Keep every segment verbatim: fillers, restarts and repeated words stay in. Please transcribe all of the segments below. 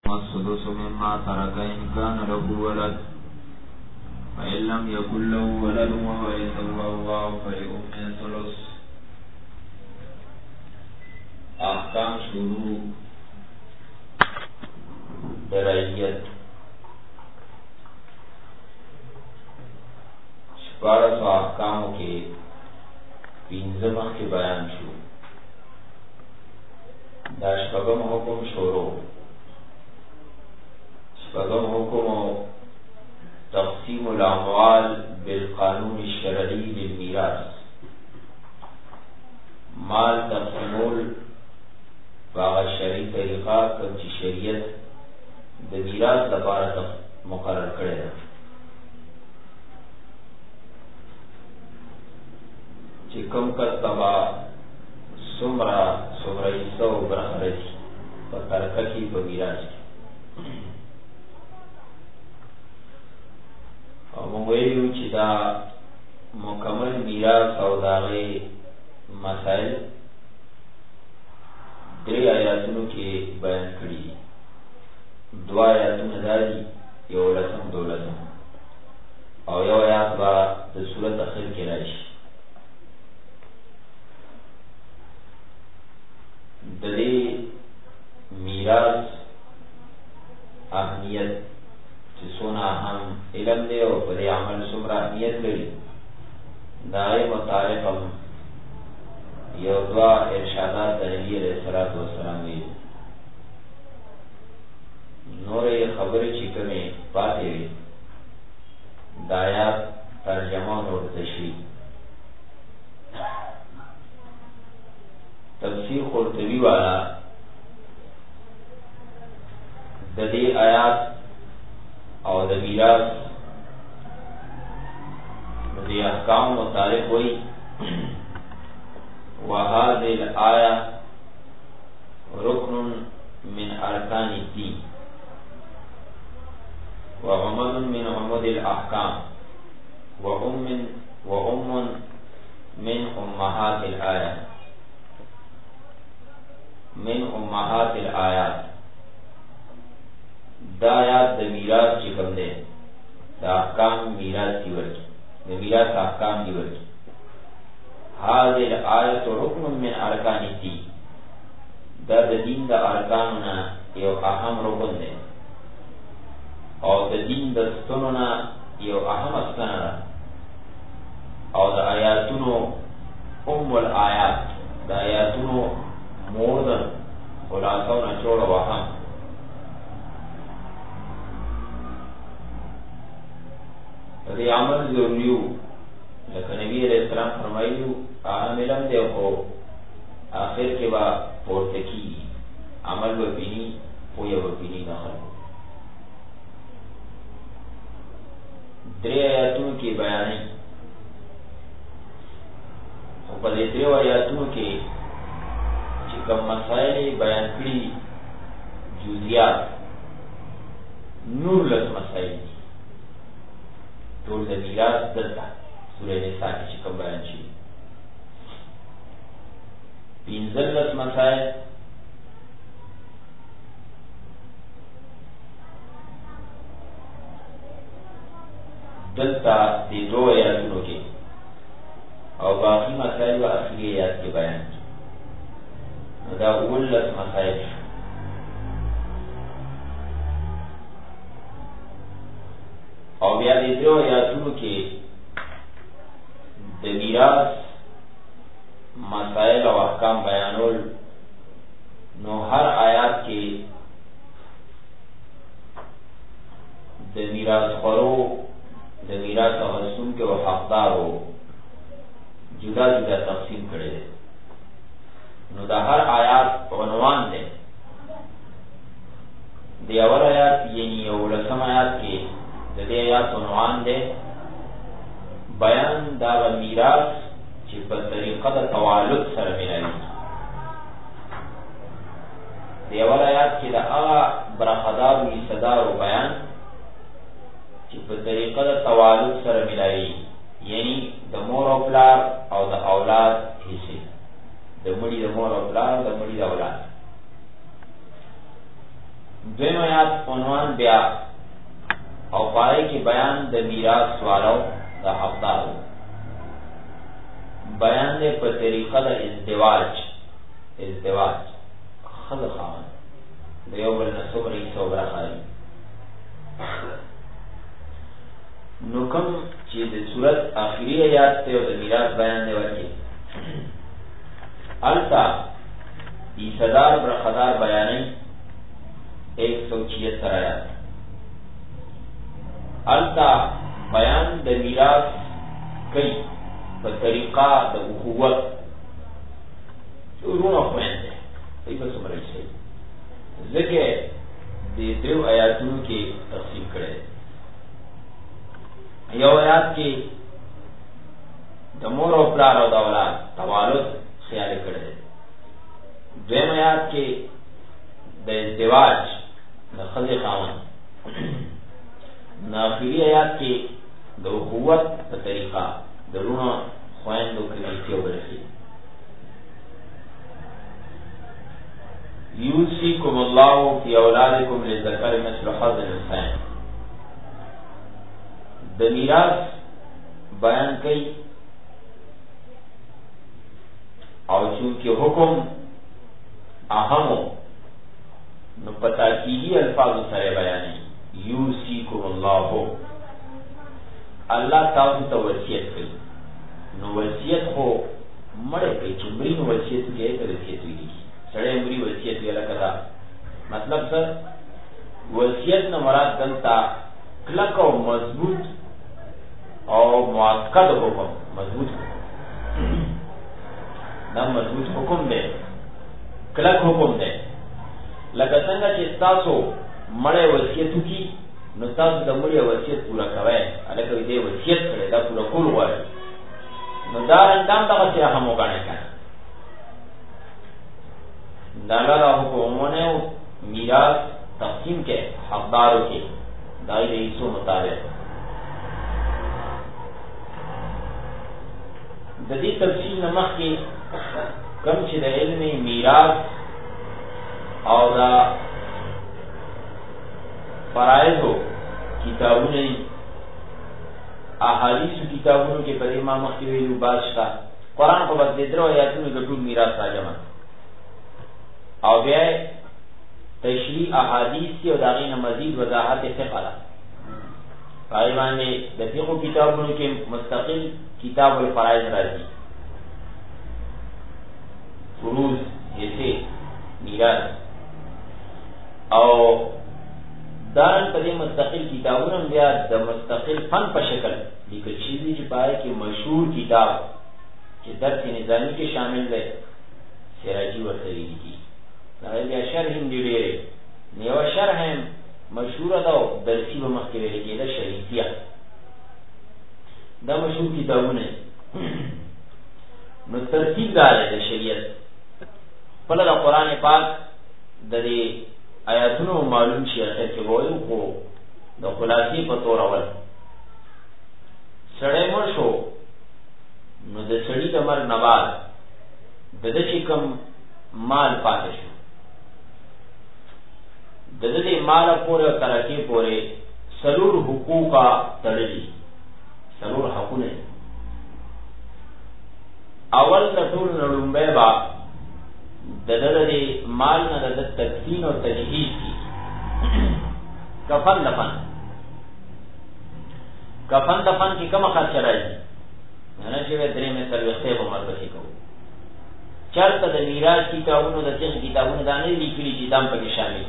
والسدس مما ترك إن كان له ولد فإن لم يكن له ولد وورثه الله فلأمه الثلث. احکام شروع درائیت شپارس و احکاموں کے پینزمہ کے بیان شو. دا شپگم حکم شروع شپگم حکم تقسیم الاموال بالقانون الشرعی للمیراث. مال تقسیمول باغ شرعی طریقہ کم چی شریعت د میراث لپاره مقرر کړی ده چې کوم کس تبا سمرا سمرا حصہ و برخه رسی په ترکه کې په میراث کې. او موږ ویلو چې دا مکمل میراث او د هغې مسائل درې آیاتونو کې بیان کړي دي. دو آیاتونه دا دي، یو لسم دولسم او یو آیات به د سورت اخر کې راشي. د دې میراث اهمیت چې څونه اهم علم دی او په دې عمل څومره اهمیت لري، د هغې متعلق هم یو دوه ارشادات د نبي علیه الصلاة والسلام ویلي. نورې خبرې چې کومې پاتې وي د آیات ترجمه نور تشریح. تفسیر قرطبی والا د دې آیات او د میراث د دې احکام متعلق وایي وهذه الآية ركن من أركان الدين وعمد من عمد الأحكام وأم وأم من أمهات الآيات من أمهات الآيات. دا آیات د میراث چې کوم دی د احکام میراث دی ورکی د میراث احکام دی ورکی. هذه الآية ركن من أركان الدين. دا د دین د ارکانونه یو اهم رکن دی او د دین د ستنو نه یو اهم ستنه ده او د آیاتونو ام الآیات د آیاتونو مور ده خلاصه او نچوړه وهم. د دې عمل ضروري و لکه نبی علیہ السلام فرمایلو اهم علم دی خو آخر کې به پورته کېږي، عمل به بیني پویه به بیني د خلکو. درې آیاتونو کې بیانوي خو په دې درېو آیاتونو کې چې کوم مسایل بیان کړي جزئیات نورلس مسایل دي. ټول د میراث دلته سورہ نساء کې چې کوم بیان شي پنځلس مسایل دلته د دوه آیاتونو کې او باقي مسایل به اخري آیات کې بیان دي. دا اوولس مسایل او بیا د دوه آیاتونو کې د میراث مسائل او احکام بیانول. نو هر آیات کې د میراث خورو د میراث اخیستونکو او حقدارو جدا جدا تقسیم کړي دي. نو د هر آیات عنوان دی. د اول آیات یعنی یولسم آیات کې د دې آیات عنوان دی بیان دا میراث چې په طریقه د توالد سره ملایي. د اول آیات کې د هغه برخدار و حصه‌دارو بیان چې په طریقه د توالد سره ملایي، یعنی د مور او پلار او د اولاد حصې، د مړي د مور او پلار او د مړي د اولاد. دویم آیات عنوان بیا او پای کی بیان د میراث والو د حقدارو، بیان دے په طریقه د ازدواج ازدواج خذ خان د یو بل نسوبر ای صبر خالي. نو کوم چې د صورت اخیری آیات ته د میراث بیان دی ورکی التا ایصدار برخدار بیانې ایک سو چھہتر آیات التا بیان د میراث کئی په طریقه د اخوت ورونه خوينده ای په سمره شي ځکه د دیو آیاتونو کې تفصیل کړي. یو آیات کې د مور او پلار او د اولاد توالد خیال کړي، دویم آیات کې د ازدواج د خځې خاوند، ناخری آیات کې د اخوت په طریقه درونه خويندو کې یو برخي. یوصیکم الله فی اولادکم للذکر مثل حظ الانثیین. د میراث بیان کوي او چونکه حکم اهمو نو پتا کیږي الفاظ سره بیانې. یوصیکم الله، الله تاسو ته وصیت کوي. نو وصیت خو مړ کوي چې مړي نو وصیت کوي ته وصیت ویلي سړی مړي وصیت ویل کړه. مطلب څه؟ وصیت نه مراد دلته کلک او مضبوط او مؤکد حکم، مضبوط دا مضبوط حکم دی، کلک حکم دی. لکه څنګه چې تاسو مړی وصیت وکړي نو تاسو د مړي وصیت پوره کوئ، هلکه دې وصیت کړی دا پوره کول غواړي، نو دا اندام دغه سره هم وګڼئ کنه. دا الله حکمونه میراث تقسیم کې حقدارو کې دای د ایسو مطابق. د دې تفصیل نمخ کې کم چې د علم میراث او دا فرائضو کتابونه احادیث کتابونو کې په امام مخکې ویلو باشا قرآن په بس درو آیاتونو کې ټول میراث راځم او بیا تشریح احادیث کې او داغې نه مزید وضاحت فقه ده. پای باندې د فقه کتابونو کې مستقل کتاب الفرائض راځي، فروض حصے میراث، او دارن په دې مستقل کتابونو بیا د مستقل فن په شکل لیکل شوي چې پای کې مشهور کتاب چې درس نظامی کې شامل دی سراجی ورته لیکي. دا بیا شرح هم دی ډېرې نیو شرح هم مشهوره ده او درسي به مخکې ویل کېده شریفیه. دا مشهور کتابونه نو ترتیب دا دی د شریعت پله د قرآن پاک د دې آیاتونو معلوم شي اخر کې وایو خو د خلاصې په تور اول سړی مړ شو نو د سړي د مرګ نه بعد د ده چې کوم مال پاتې شو د ده د مال پورې او ترکې پورې څلور حقوقه تړلي، څلور حقونه. اول د ټول نه لومبی به د ده د مال نه د ده تکفین او تجهیز کی کفن دفن کفن دفن کی کم خرچه راځي نه چې درې مې څلوېښتې به مربسې کوو. چېرته د میراث کتابونو د فقه کتابونو دا نه لیکلي چې دا هم پکې شامل،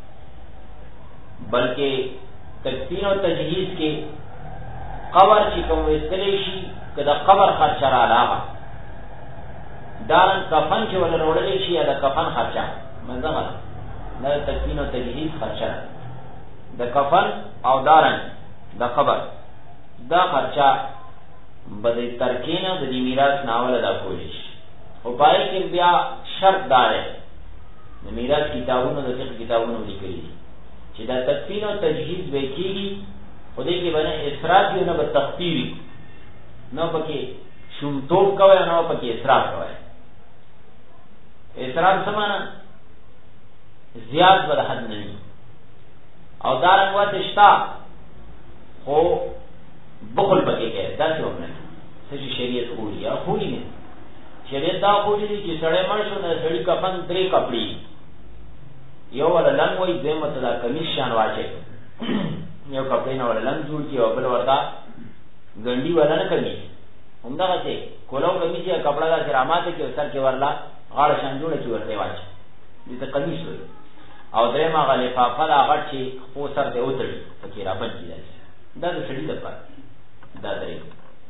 بلکې تکفین او تجهیز کې قبر چې کوم ویستلی شي که د قبر خرچه را علاوه دارن کفن چې ولا وړلې شي یا د کفن خرچه منځه نه د تکفین او تجهیز خرچه د کفن او دارن د قبر دا خرچه به د ترکینه د دې میراث ناوله دا کولی شي. او پای کې بیا شرط دار د میراث کتابونو د فقه کتابونو لیکلي چې دا تکفین او تجهیز به کېږي خو دې کې باندې اسراف یو نه به تخفیف نه پکې شومتوب کوي نه پکې اسراف کوي. اسراف سمانا زیاد بل حد نه او دارنګ وته شتا خو بخل پکې کې دا څه ومنه چې شریعت خوري یا خوري نه شریعت دا خوري چې سړی مړ شو نه سړی کفن درې کپړي یو ولا لنګ وای دیمه ته دا کمیس شان واچي یو کپړې نه ولا لنګ جوړ کی او بل ورته ګنډي ولا نه کوي همدا څه کولو کمیس یا کپڑا دا کرامات کې سر کې ورلا غاړه شان جوړ کی ورته واچي دې ته کمیس وای او درېما غلې فافلا غټ چې خو سر ته وتړي فکر را بچی دا د شړې لپاره دا درې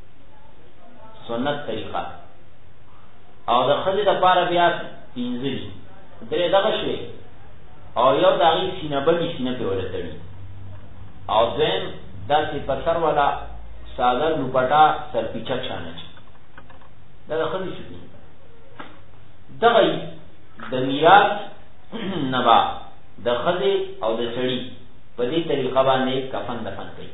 سنت طریقه او د خځې لپاره بیا پینځلي درې دغه شوي او یو دغه سینه بلې سینه په ولتړي او دیم دا چې په سر ولا ساده لوپټا سر پیچک شانه دا د خځې شوي دغه د میراث نبا د خځې او د سړي په دې طریقه باندې کفن دفن کوي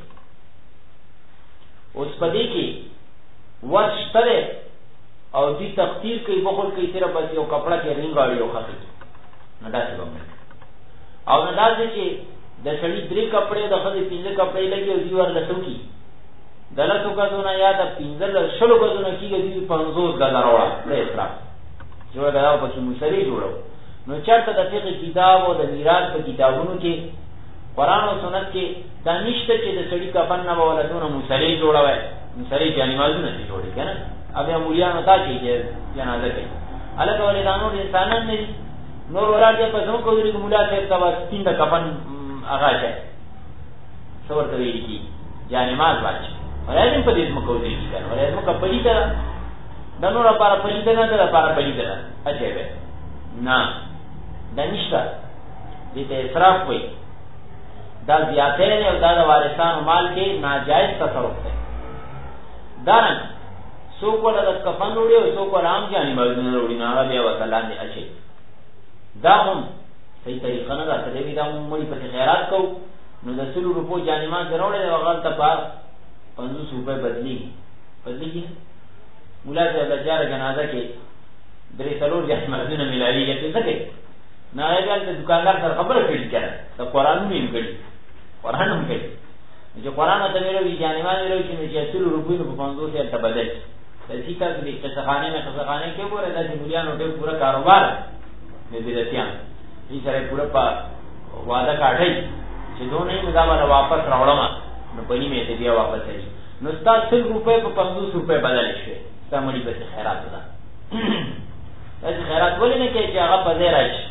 اوس په دې کې ورشتره او دې تقدیر کوي بخول کوي صرف بس یو کپڑا کې رنګ واړی او خاطر نه دا څه ومنه او نه دا چې د سړي درې کپڑے د خځې پنځه کپڑے لګي او دی ورله څوکي دلته کزونه یا د پنځه شلو کزونه کېږي دې پنځوس غزا راوړه د اسلام جو دا په کې مشری جوړو نو چرته د فقہ کتاب او د میراث په کتابونو کې قرآن او سنت کې دا نشته چې د سړي کفن نه ولادونه مصلی جوړوي مصلی یعنی مازونه دي جوړي کنه ابیا مولیانو تا چې جنازه کوي الګ ولدانو انسانان نه نور وراجه په څو کوي مولا ته توا سپین د کفن هغه شي څور ته ویل کی یعنی ماز واچي ولادم په دې مکو دي کنه ولادم کا پړی دا د نور لپاره پړی دا نه ده لپاره پړی دا اچي به نه د نشته دې ته اسراف وي دا زیاتې نه او دا د وارثانو مال کې ناجائز تصرف دی دا نه سو کوله د کفن وړي او سو کوله عام ځاني مازونه وړي نه بیا وکلان دي اچي دا هم صحیح طریقه نه ده چې دا مونږ په خیرات کو نو د سلو روپو ځاني ما ضروري او غلط ته پاس پنځوس روپے بدلی بدلی کی مولا ته د جار جنازه کې درې څلور ځاني مازونه ملالي کې څه کوي نه هغه د دکاندار سره خبره کړي کړه د قران نیم کړي قران هم کړي چې قران ته ویلو وی ځاني ما ویلو چې سلو روپے په پنځوس ته بدل دې کا دې څه خانه نه څه خانه کې ګوره د مليانو ډېر پورا کاروبار دې بدتيان دې سره پورا په واده کاټي چې دوه نه مدا ولا واپس راوړم نو پني مې ته بیا واپس راځي نو ستاسو سل روپے په پنځوس روپے بدل شي سمړي به خیرات ده دا خیرات ولې نه کوي چې هغه په ځای راشي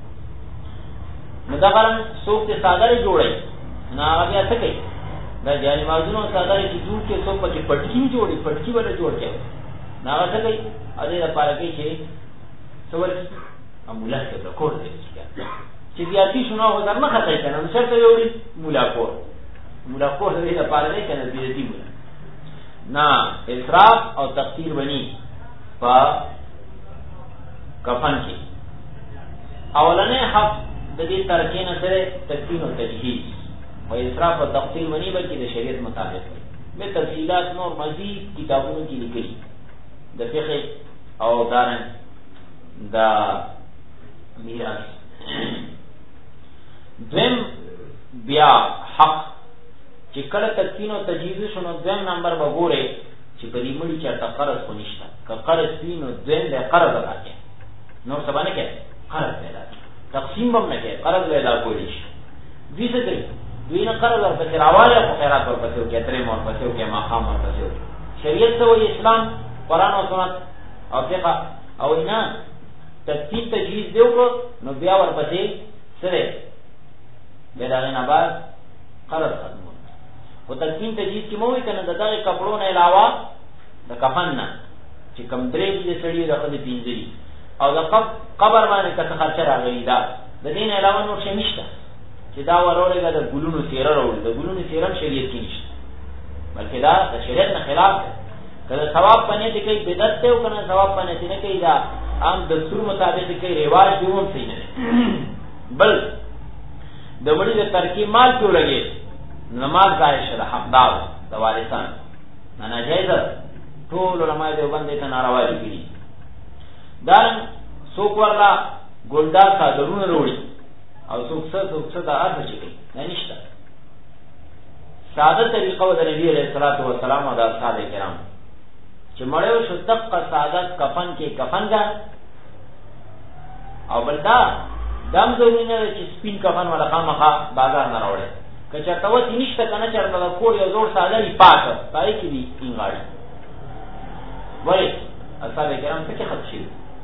نو دا غرم څوک ته ساده جوړي نه هغه بیا څه کوي دا ځاني مازونو ساده چې جوړ کې څوک په پټکی جوړي پټکی ولا جوړ کې نه هغه څه کوي ا دې لپاره کې چې څور مولا ته د کور دی چې بیا چې شنو هو درنه خطای کنه نو څه یو مولا کور مولا کور دې لپاره نه کنه دې دې مولا نه اسراف او تقصیر بني په کفن کې اولنې حق د دې ترکین سره تکفین او تجهیز او اسراف او تقصیر بني بلکې د شریعت مطابق به تفصیلات نور مزید کتابونو کې لیکلي د فقه او دارن دا میراث دویم بیا حق چې کله تکفین او تجهیز شنو دویم نمبر به ګوره چې په دې مړي چې تا قرض خو نشته که قرض وینو دویم به قرض راکې نور څه باندې کې قرض پیدا تقسیم هم نه کې قرض پیدا کولی شي دې څه کوي دوی نه قرض ورته راواله خو خیرات ورپسې کې ترې مور پسې کې ماقام ورپسې شریعت ته وایي اسلام قرآن او سنت او فقه او نه تکفین تجهیز دیو کو نو بیا ورپسې سره به دا نه بعد قرض ختم او تکفین تجهیز کی موي کنه دغه کپړو نه علاوه د کفن نه چې کم درې دې سړی راخدي پینځري او د قبر باندې کته خرچه راغلی دا د دین علاوه نور شي نشته چې دا ورولېګه د ګلونو سیره راوړي د ګلونو سیره شریعت کې نشته بلکې دا د شریعت نه خلاف ده کله ثواب پنه دې کوي بدعت ته او کنه ثواب پنه دې نه کوي دا عام دستور مطابق کوي رواج دی هم صحیح نه بل د وړي د ترکیب مال ته لګي نماز ځای شله حقدار د وارثان نه ناجایز ټول علماء دې باندې ته ناروا دي دا څوک ورلا ګلدار صادرونه وروړي او څوک څه څوک څه دا اته شي نه نشته ساده طریقه د نبی علیہ الصلوۃ والسلام او د اصحاب کرام چې مړیو شو دقه ساده کفن کې کفن دا او بلدا دم ضروري نه چې سپین کفن ولا خامخا بازار نه راوړي که چېرته وتی نشته کنه چېرته د کور یو زوړ ساده ای پاک پای کې دي انګاړي وای اصحاب کرام څه کې خط شي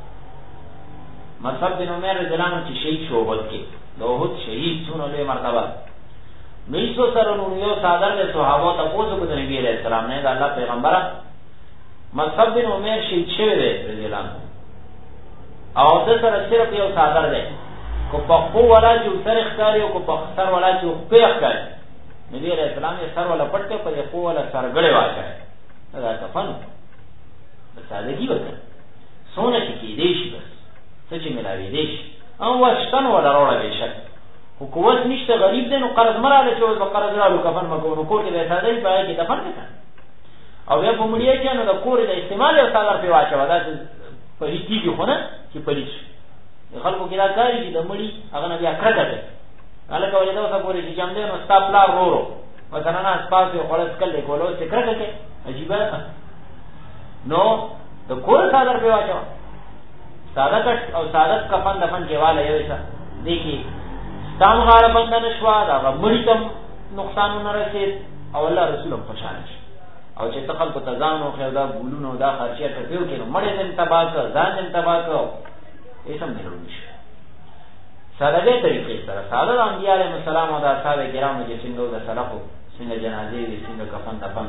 مصعب بن عمر رضی الله عنه چې شهید شو وکړي د احد شهید څونه لوی مرتبه نو سره نو یو صادر له صحابه ته پوښتنه کوي نبی علیہ السلام نه د الله پیغمبر مصعب بن عمر شهید شوی دی رضی الله عنه او د سره صرف یو صادر دی کو په خو ولا چې سر اختیار کو په سر ولا چې په اختیار نبی علیہ السلام یې سر ولا پټ په خو ولا سر غړې واچای دا کفن سادهګي وکړه سونه چې کې دی شي بس څه چې ملاوي دی شي او واشتن ولا روړه به شک حکومت نشته غریب دی نو قرض مراله چې او قرض راو کفن مکو نو کوټه به ساده پای کې دفن کړه او بیا په مړی کې نو د کور د استعمال او صدر په واچو دا په هیڅ خو نه چې پلیس خلکو کې دا کاری چې د مړی هغه نه بیا کړه ده الکه ولې دا اوسه پوری چې جام دی نو ستاپلا ورو مثلا نه اسپاس یو خلاص کړل کولو چې کړه کې عجیب نو د کور صدر په واچو ساده کټ او ساده کفن دفن کېواله یو څه دیکي تام غار بند نشوا دا مړی تم نقصان نه رسید او الله رسول هم خوشاله شي او چې تخل په تزان او خیر دا ګولونو دا خرچه ټپیو کینو مړی دې تباہ کړ ځان دې تباہ کړ ایسم نه لوي شي ساده دې طریقې سره ساده انبیاء علیهم السلام او د اصحاب کرامو چې څنګه د سلفو څنګه جنازې دي څنګه کفن دفن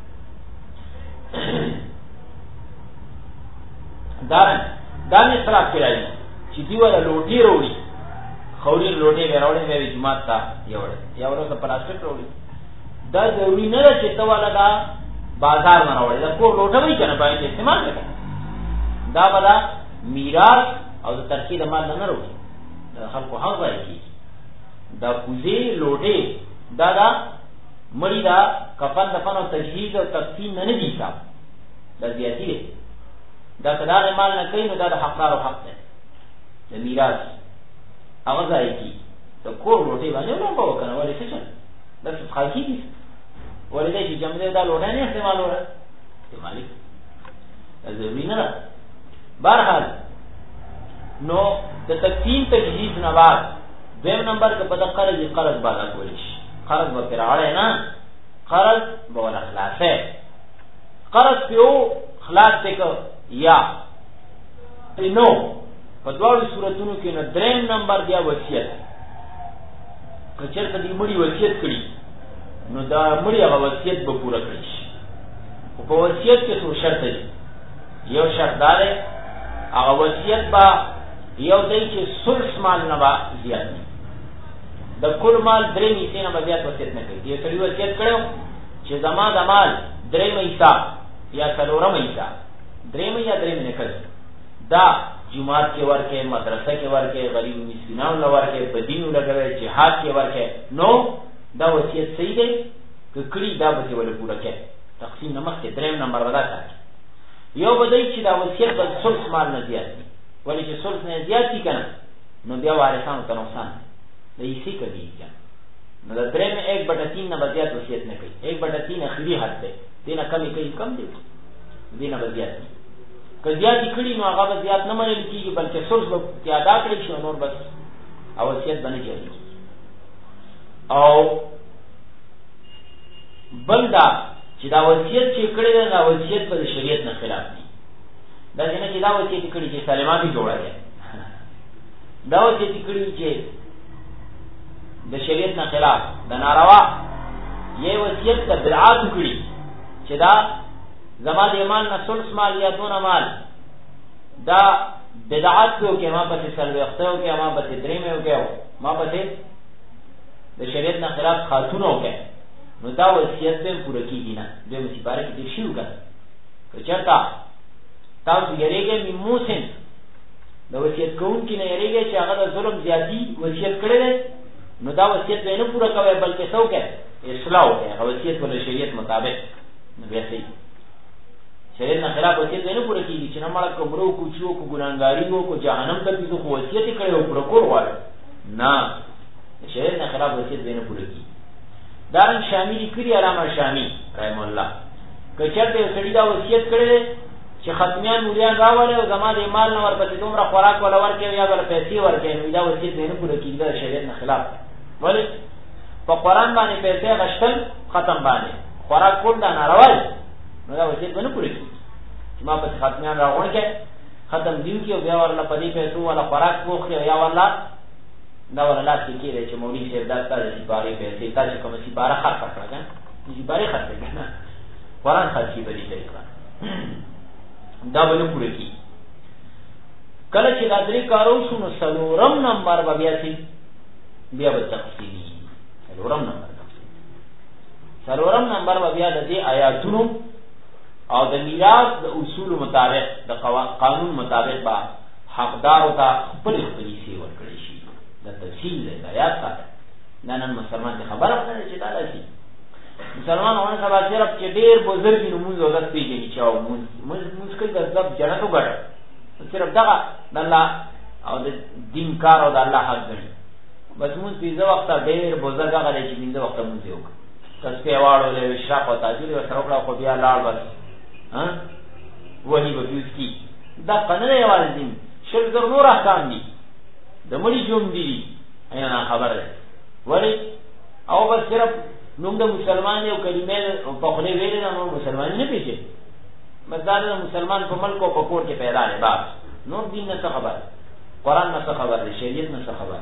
دا دا نه خلاف کړی چې دی ولا لوټي وروړي خوري لوټي وروړي مې جمعه تا یوړ یو ورځ پلاستیک وروړي دا ضروري نه چې ته ولا دا بازار نه وروړي دا کو لوټه وي کنه باندې استعمال کړه دا بلا میراث او د ترکیب مال نه وروړي دا خلکو حق راځي دا کوزي لوټي دا دا مړی دا کفن دفن او تجهیز او تقسیم نه دي صاحب دا زیاتی دی دا صداق مال نه کوي نو دا د حقدار او حق دی د میراث هغه ځای کی د کور روټي باندې نو په وکنه ولې څه چل دا څه خاصی دي ولې دې چې جمع دا لوټه نه استعمال وره استعمالي ضروري نه ده بهرحال نو د تقسیم تجهیز نه بعد دویم نمبر کې په دقه قرض قرض باندې کولی شي قرض به پراړې نه قرض به ولا خلاصه قرض پیو خلاص تک یا نو په دوه صورتونو کې نه دریم نمبر بیا وصیت کچر کدی مړی وصیت کړي نو دا مړی هغه وصیت به پوره کړي او په وصیت کې څو شرط دي یو شرط دا دی هغه وصیت با یو دی چې ثلث مال نه با زیات نه د کل مال درې حصے نه زیات وصیت نه کوي یو سړي وصیت کړو چې زما د مال درې حصہ یا څلورم حصہ درې یا درې نه کړ دا جماعت کې ورکه مدرسه کې ورکه غریب مسکینانو له ورکه په دینو لګوي جهاد کې ورکه نو دا وصیت صحیح دی کړي دا به ول پوره کې تقسیم نمخ کې دریم نمبر ودا کړ یو بدای چې دا وصیت په ثلث مال نه زیات دي ولې چې ثلث نه زیات دي کنه نو بیا وارثانو ته نقصان دی سی کوي نو دا دریم ایک بٹا تین نه زیات وصیت نه کوي ایک بٹا تین اخري حد دی دینه کمی کوي کم دی دینه زیات دي که زیاتی کړي نو هغه زیات نه منل کیږي بلکې ثلث به ادا کړی شي نور بس او وصیت باندې جاری او بلدا چې دا وصیت چې کړی دا وصیت په شریعت نه خلاف دی دا څنګه چې دا وصیت کړی چې سالماتي جوړه ده دا وصیت کړی چې د شریعت نه خلاف د ناروا یې وصیت د بدعات کړی چې دا زما د ایمان نه ثلث مال یا دون مال دا بدعات کو کې ما په سلوي اختیو کې ما په درې مې وکاو ما په د شریعت نه خلاف خاتونو کې نو دا وصیت به پوره کیږي نه د مصیباره کې دې شیو کړه که چرته تاسو یریږئ میموسن د وصیت کوم کې نه یریږئ چې هغه د ظلم زیاتی وصیت کړی دی نو دا وصیت به نه پوره کوي بلکې څو کې اصلاح وکړي هغه وصیت ول شریعت مطابق نو بیا صحیح شریعت نه خلاف وصیت نه پوره کیږي چې نه مړ کومرو کو چو کو ګناګاری وو کو جهنم ته پیځو خو وصیت کړي او پر کور وای نه شریعت نه خلاف وصیت نه پوره کیږي دارن شامی لیکلی علامه شامی رحم الله که چرته یو سړي دا وصیت کړی چې ختمیان مولیان راولې او زما د مال نه ورپسې دومره خوراک ولا ورکړي یا بل پیسې ورکړي، نو دا وصیت نه پوره کیږي، دا شریعت نه خلاف. ولی په قرآن باندې پیسې غشتل ختم باندې خوراک کول دا ناروا دي، نو دا وصیت نه پوره کیږي چې ما په ختمیان راغون کې ختم دیو کې او بیا ورله په دې پیسو ولا خوراک وخوري یا والله دا ولا کې کېږي چې مولوی صاحب دا ستاسو چې باري پیسې تاسو کوم چې بارا خرڅ کړل کنه چې باري خرڅ کړل قرآن خرڅي به دي طریقه دا ونه پوره کی. کله چې دا درې کارو شنو سلورم نمبر به بیا سي بیا به تفصیلی سلورم نمبر سلورم نمبر به بیا د دې آیاتونو او د میراث د اصول مطابق د قانون مطابق با حقدار او ته خپل خپل شي ورکړي شي. دا تفصیل دی دا یاد ساته. نن مسلمان خبره نه چې دا لسی مسلمان هونه سبا صرف چې ډیر بزرګ نو موږ وګت پیږي چې او موږ موږ کوي د ځب جنتو ګټ صرف دا د الله او د دین کار او د الله حق دی. بس موږ په وخت ډیر بزرګ غلې چې دین د وخت موږ یو تاسو واړو له اشراق او تاجر او سره کړه خو بیا لاړ بس ها وਹੀ وجود کی دا قانون یوازې دین شل زر نور احکام دي د مړي جوم دي اینا خبره ولی او بس صرف نوم د مسلمان یو کلمه په خله ویل نه نو مسلمان نه پیږي مزار مسلمان په ملک او په کور کې پیدا نه بس نور دین نه خبر قرآن نه خبر شریعت نه خبر.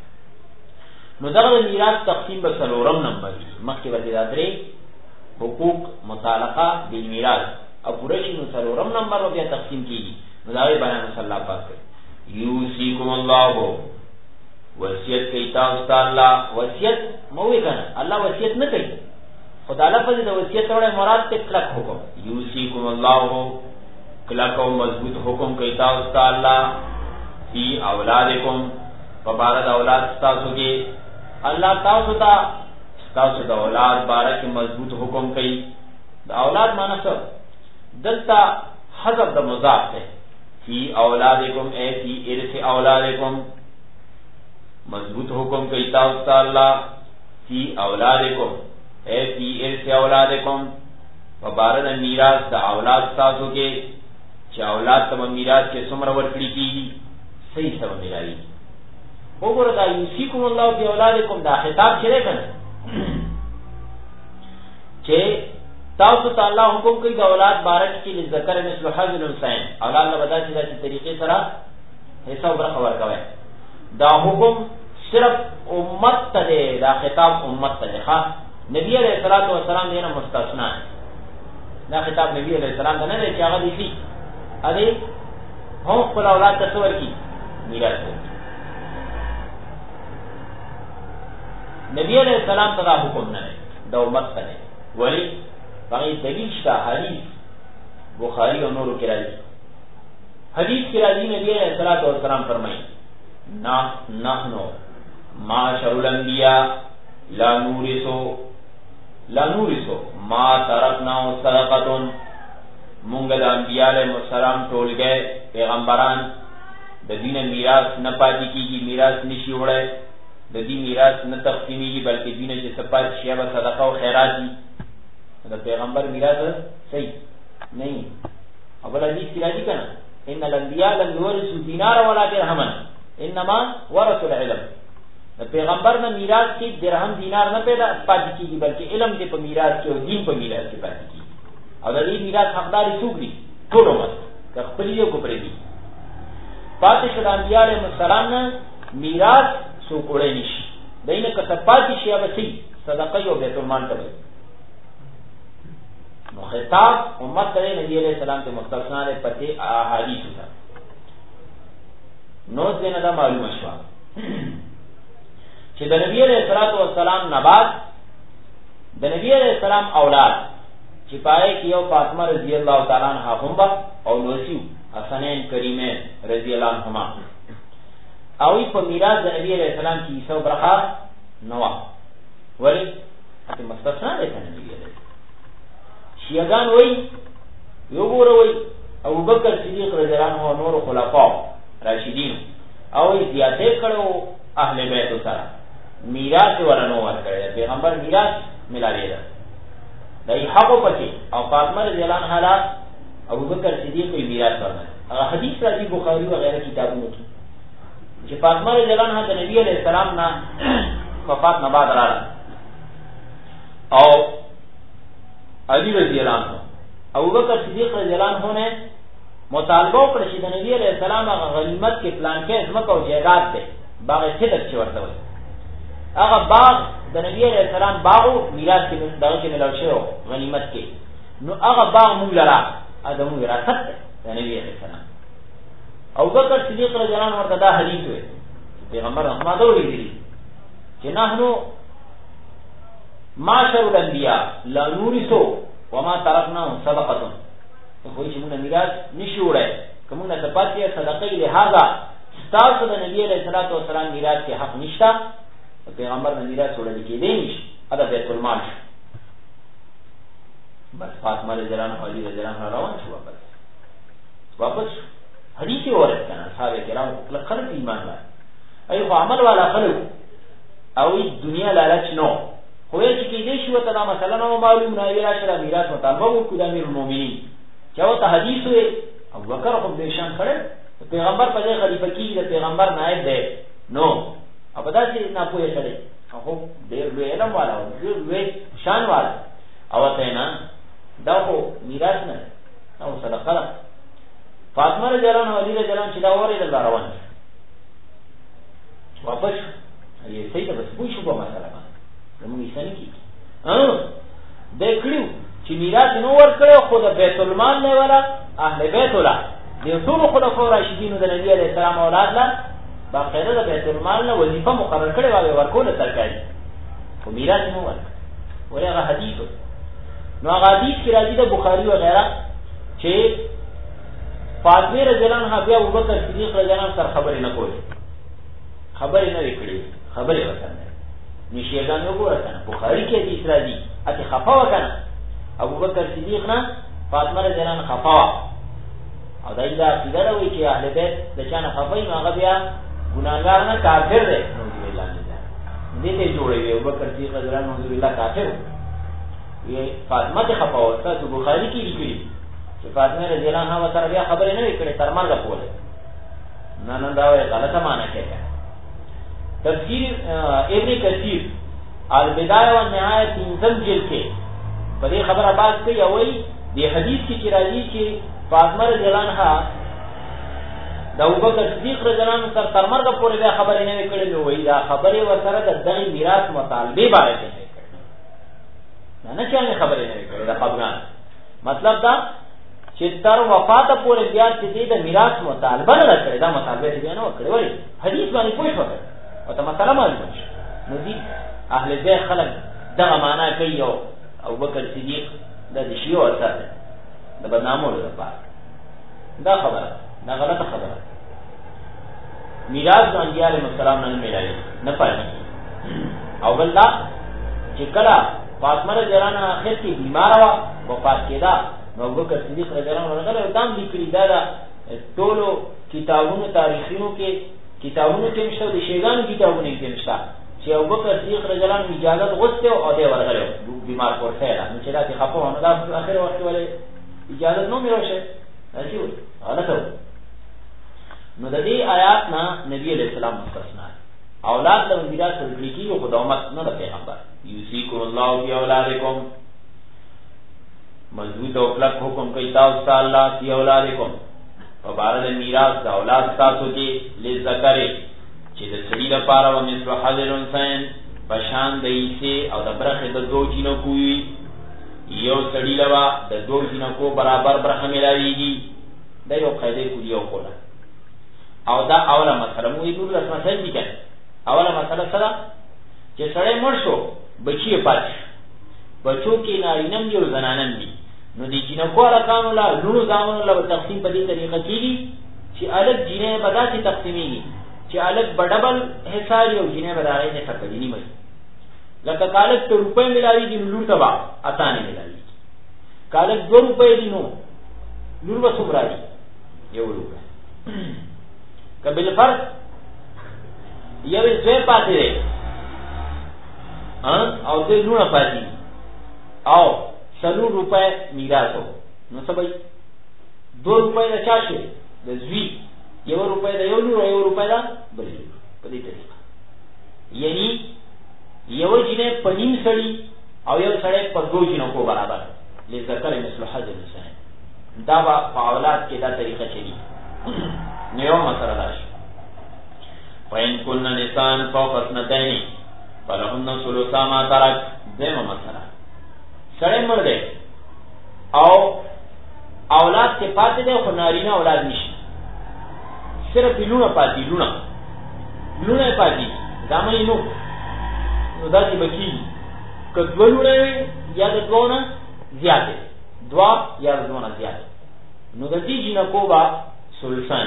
نو دا د میراث تقسیم به څلورم نمبر مخکې ورته درې حقوق متعلقه بالمیراث او پوره شي نو څلورم نمبر بیا تقسیم کیږي. نو دا بیان صلی الله پاک یوسیکم الله وصیت کوي تاسو ته الله وصیت موي کنه الله وصیت نه کوي خدای لفظ د وصیت وړه مراد ته کلک حکم یوسیکم الله کلک او مضبوط حکم کوي تاسو ته الله فی اولادکم فبارد اولاد تاسو کې الله تاسو ته تاسو د اولاد باره کې مضبوط حکم کوي. د اولاد معنی څه دلته حذف د مضاف ده فی اولادکم ای فی ارث اولادکم مضبوط حکم کوي تاسو ته الله فی اولادکم ای فی ارث اولادکم فبارد میراث د اولاد تاسو کې چې اولاد ته میراث کې څومره ورکړي کیږي صحیح سره ملایي. وګوره دا یوسیکم الله فی اولادکم دا خطاب چره کنه چې تاسو ته الله حکم کوي د اولاد بارک کې ذکر مثل حظ الانثیین اولاد له بدل چې د طریقې سره حساب برخور کوي. دا حکم صرف امت ته دا خطاب امت ته ښه نبی علیہ الصلوۃ والسلام دینه مستثنا دا خطاب نبی علیہ السلام ته نه دی چې هغه دي ادي هم خپل اولاد ته ورکی میراث نبی علیہ السلام ته دا حکم نه دا امت ته نه ولی باندې دلیل شته حدیث بخاری او نورو کې راځي. حدیث کې راځي نبی علیہ الصلوۃ والسلام فرمایي نا نحنو معاشر الانبیاء لا نورثو لا نورثو ما ترکنا صدقه مونږ د انبیاء علیهم السلام ټولګه پیغمبران د دین میراث نه پاتې کیږي میراث نشي وړي د دې میراث نه تقسیمیږي بلکې دینه چې سپات شی به صدقه او خیرات دي. د پیغمبر میراث صحیح نه اول حدیث کې راځي کنه ان الانبیاء لم يورثوا دینار ولا درهما انما ورثوا العلم. د پیغمبر نه میراث کې درهم دینار نه پیدا پاتې کیږي بلکې علم دې په میراث کې او دین په میراث کې پاتې کیږي. او د دې میراث حقدار څوک دي؟ ټول امت که خپل یو کو پرې دي پاتې شو د انبیاء علیهم السلام نه میراث څوک وړي نشي دینه که پاتې شي به سي صدقه یو بیت المال ته نو خطاب امت ته نبی علیہ السلام ته مستثنا ده پته احادیث ده. نو څنګه دا معلومه شو چې د نبی علیہ الصلوۃ والسلام نه بعد د نبی علیہ السلام اولاد چې پای کې یو فاطمه رضی الله تعالی عنها هم او نوسیو حسنین کریمین رضی الله عنهما او په میراث د نبی علیہ السلام کې څو برخه نو ولی ته مستثنا ده نبی علیہ شیعگان وی یو ګور وی ابو بکر صدیق رضی الله عنه او نور خلفاء راشدین او زیاته کړو اهل بیت سره میراث ورنو ورکړي پیغمبر میراث ملاوی ده دای حقو پکې او فاطمه رضی الله عنها ابو بکر صدیق په میراث ورنه هغه حدیث راځي بخاری و غیره کتابونو کې چې فاطمه رضی الله عنها د نبی علیہ السلام نه وفات نه بعد راغله او علی رضی الله عنه ابو بکر صدیق رضی الله عنه نے مطالبه وکړه چې د نبی علیہ السلام هغه غنیمت کې پلان کې ځمکه او جایداد ده باغ صدق چې ورته وي هغه باغ د نبی علیہ السلام باغو میراث کې دغه کې ملو شو غنیمت کې نو هغه باغ موږ لرا ادمو وراثت ده د نبی علیہ السلام ابو بکر صدیق رضی الله عنه ورته دا حدیث وي پیغمبر رحمت الله علیه چې نحنو معاشر الانبیاء لا نورثو وما ترکنا صدقه خو چې موږ میراث نشو وړای کومه نه پاتې صدقه لهذا تاسو د نبی علیہ الصلوۃ والسلام میراث کې حق نشته پیغمبر نه میراث وړل کېدی نشي ادا بیت المال بس فاطمه رضی الله عنها علی رضی الله عنها روان شو واپس واپس حدیث اورت کنه صاحب کرام خلک ایمان لري ایو عمل والا خلک او دنیا لالچ نو خو یې چې دې شو ته دا مثلا نو معلوم نه ویرا شرا میراث مطالبه وکړه د امیر المؤمنین چاو ته حدیث وي ابو بکر خو به شان کړه پیغمبر په ځای خلیفہ کې د پیغمبر نائب دی نو ابدا چې نه پوهه کړي هغه ډېر لوی علم والا او ډېر لوی شان والا او ته نه دا خو میراث نه او صدقه فاطمه رضی الله عنها علی رضی الله عنها چې دا وره د روان واپس یې صحیح ته بس پوه شو په مسله باندې موږ یې څنګه کی ها د کړیو چې میراث نو ور کړو خو د بیت المال نه ولا اهل بیت ولا د ټول خلفای راشدین د نبی علیہ السلام اولاد لا باقاعده د بیت المال نه وظیفه مقرر کړي واوی ورکول سرکاري خو میراث نو ور ورغه حدیث نو هغه حدیث کې راځي د بخاری و غیره چې فاطمه رضی الله عنها بیا ابوبکر صدیق رضی الله عنه سره خبرې نه کولې خبرې نه وکړي خبرې وکړه نشیګان وګوره کنه بخاری کې حدیث راځي اته خفا وکنه ابوبکر صدیق نه فاطمه رضی الله عنها خفا او دای دا عقیده ده وی چې اهل بیت د چانه خفای نو هغه بیا ګناګار نه کافر دی نعوذ بالله دې ته جوړوي ابوبکر صدیق رضی الله عنه نعوذ بالله کافر وی فاطمه ته خفا ورته د بخاری کې لیکلي چې فاطمه رضی الله عنها سره بیا خبرې نه وکړي تر مرګ پورې نه نه دا وی غلطه معنی کوي تفسیر ابن کثیر البدایه والنهایه تنزل جلد کې په دې خبره باز کوي او وی د حدیث کې راځي چې فاطمه رضی الله عنها د ابوبکر صدیق رضی الله عنه تر تر مرګ پورې دا خبرې نه وکړي نو وی دا خبرې ورسره د دغه میراث مطالبه باندې کوي نه نه چې خبرې نه وکړي دا خبران مطلب دا چې تر وفات پورې بیا چې د میراث مطالبه نه کړي دا مطالبه دې نه وکړي ولی حدیث باندې پوښتنه وکړي او ته مسله معلومه شي نو دي اهل بیت خلک دغه معنا کوي او ابوبکر صدیق د شیعو اثر د بدنامولو لپاره دا خبره دا غلطه خبره میراث د انبیاء علیهم السلام نه ملایي نه پاتې او بل دا چې کله فاطمه رضی الله عنها اخر کې بیمار و وفات کېده نو ابوبکر صدیق رضی الله عنه هغه دام لیکلي دا ټولو کتابونو تاریخونو کې کتابونو کې مشته د شیګانو کتابونو کې مشته چې ابوبکر صدیق رضی الله عنه اجازه غوښته او دی ورغله بیمار پورته نو چې دا چې خپل نو دا اخر وخت ولې اجازه نو میروشه راځي غلطه نو د دې آیات نه نبی علیہ السلام مستثنا اولاد له میراث ورکړي کیږي خدامت نه د پیغمبر یوسیکم الله فی اولادکم مضبوط او کلک حکم کوي تاسو الله فی اولادکم او بارد میراث د اولاد تاسو کې لذکر چې د سړي لپاره و مثل حظ الانثیین پشان د ایسه او د برخه د دوه جنو کوي یو سړي لوا د دوه جنو کو برابر برخه ملاويږي د یو قاعده کوي یو کوله او دا اوله مسله مو یې ټول اسمه څنګه دي اوله مسله سره چې سړی مړ شو بچي پات بچو کې نارینم یو زنانم دي نو دي جنو کو راکانو لا لونو ځامن له تقسیم په دې طریقه کېږي چې الګ جنې بداسي تقسیمېږي چې الګ بډبل حصہ یو جنې بدارې نه څه نیمه لکه کالک ته روپے ملاوي دي لور تبا اتانه ملاوي کالک دو روپے دي نو لور وسوم راځي یو روپے کبل فرق یو څه پاتې ده ها او دې لونه پاتې او سلور روپے میراث نو سبای دو روپے د چا شي د زوی یو روپے د یو لور یو روپے د بل لور په دې طریقه یعنی یو جنې په نیم سړی او یو سړی په دو جنو کو برابر لذکر مثل حظ الانثیین دا با په اولاد کې دا طریقه چلی نو یو مسله ده فین کن نسان فوق اثنتین فلهن ثلث ما ترک دیمه مسله سړی مړ دی او اولاد کې پاتې دی خو نارینه اولاد نشي صرف لونه پاتې لونه لونه پاتې ځامن نو نو دا چې بکی کدو لونه یا د دوونه زیاته دوا یا د دوونه زیاته نو د دې جنکو با سلسان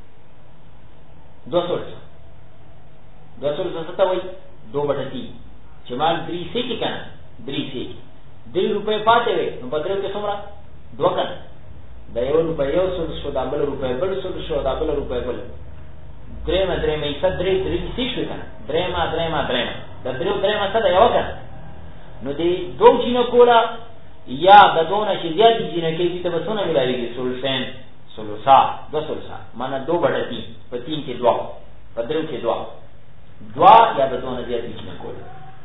دو سلسان دو سلسان څه ته وایي دو بټه تی چې مال درې سې کې کنه درې سې درې روپے پاتې وي نو بدرو کې څومره دوه کنه دا یو روپے یو سل شو دا بل روپے بل سل شو دا بل روپے بل درې ما درې مې څه درې درې سې شو کنه درې ما درې ما درې ما دا درې درې ما څه دا یو کنه نو دې دوه جنو کولا یا د دوه چې زیات جنو کې دې ته بسونه ملایږي سلسان سلسا دو سلسا مانا دو بڑا تین پا تین کے دعا پا درو کے دعا دعا یا دا دو نزیاد بیچنا کول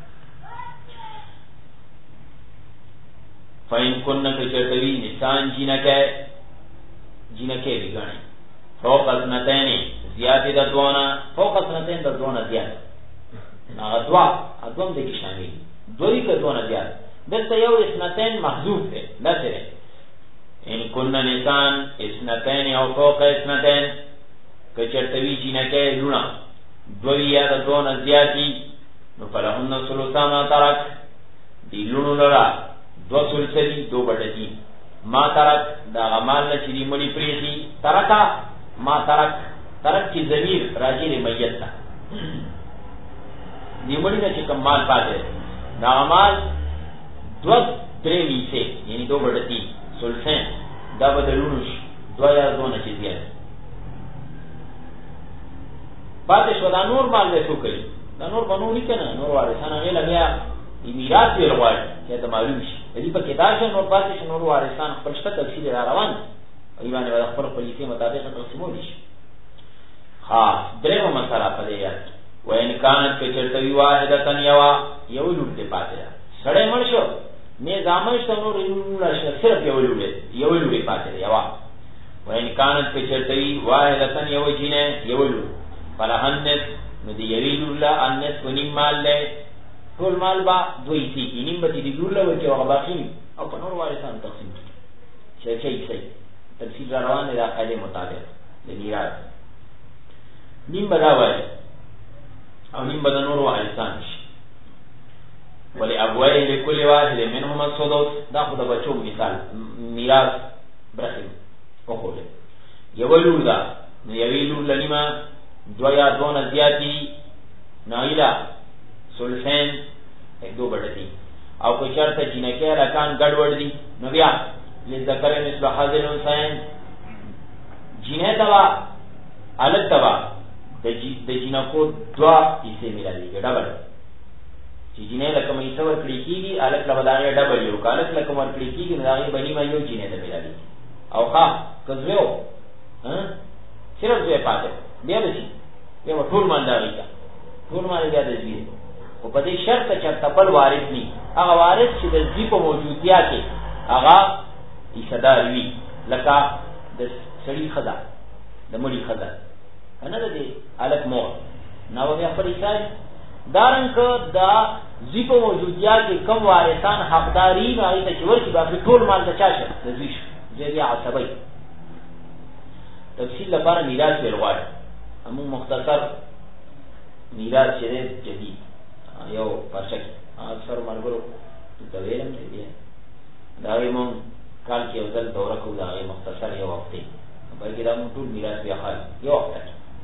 فَإِن كُنَّ كَجَرْتَوِي نِسان جینکے جینکے بھی گانے فوق اثنتین زیاد دا دوانا فوق اثنتین دا دوانا زیاد ناغا دعا ادوام دے کی شامل دوی کا دوانا زیاد دلتا یو اثنتین محضوب ہے لا سرے ان کن نسان اثنتین او فوق اثنتین کچرتوی جینکے لونا دوی یا دا دوانا زیادی نو فلہن ثلثا ما ترک دی لونو لرا دو سلسلی دو بڑتی ما ترک دا غمال نچی دی مڑی پریسی ترکا ما ترک ترک کی ضمیر راجیر میت تا دی مڑی نچی کم مال پاتے دا غمال دو درے میسے یعنی دو بڑتی سلسین دا بدلونوش دو یا دو نچی زیاد پاتش و دا نور مال ویسو کری دا نور بنو نی کنا نور وارثان غیل بیا دی میراث ویل غواړي چې ته معلوم شي دې په کې دا چې نور پاتې نور وارثان خپل شته تفصیل را روان ای باندې ولا خپل خلیفې مطابق تقسیمول شي خاص درېمه مسله په دې یاد و ان کانت په چرتوی واحده یوا یو لور دې پاتې سړی مړ شو نه ځامن شته نور لور صرف یو لور یو لور پاتې یوا و ان کانت په چرتوی واحده یو جینه یو لور فلهنس نو دی یوی لور لا انس ونیم مال له ټول مال با دوی سی نیم به دی لور له ورکه او باقی او په نور وارثان تقسیم شي شي شي تفصیل روان دی قاعده مطابق د میراث نیم بدا وای او نیم بدا نور وارثان شي ولی ابوای لكل واحد منهم السدس دا خو د بچو مثال میراث برخه او خو یو لور دا نو یوی لور لنیما دو یا دو نزیاتی نائلہ سلسین ایک دو بڑھتی او کوئی شرط جنکے رکان گڑ وڑ دی نبیا لذکر مثل حظ الانثیین جنہ تبا الگ تبا د جنکو دوا حصے ملا دی گا ڈبل چی جنہ لکم ایسا ورکڑی کی گی الگ لبداغی ڈبل یو کا الگ لکم ورکڑی کی گی نداغی بنی ما یو جنہ دا ملا دی او خواه کذویو صرف زوی پاتے بیا بسی بیا با ٹھول مان داغی کا ټول مال بیا د زوی او په دې شرط چې تبل وارث ني هغه وارث چې د زوی په موجودیت کې هغه ایصدار وي لکه د سړي خدا د مړي خدا کنه د دې الک مور نو بیا پر ایصال دارنګ دا زوی په موجودیت کې کم وارثان حقداري نه اړ ته چور کې باقي ټول مال د چا شه د زوی زوی عصبي تفصیل لپاره میراث ورغواړي همون مختصر میراث چې جدید یو پرچک اکثر مرګرو د ویلم دی دا ویمون کال کې ځل دوره کو دا مختصر یو وخت دی بلکې دا ټول میراث بیا خال یو وخت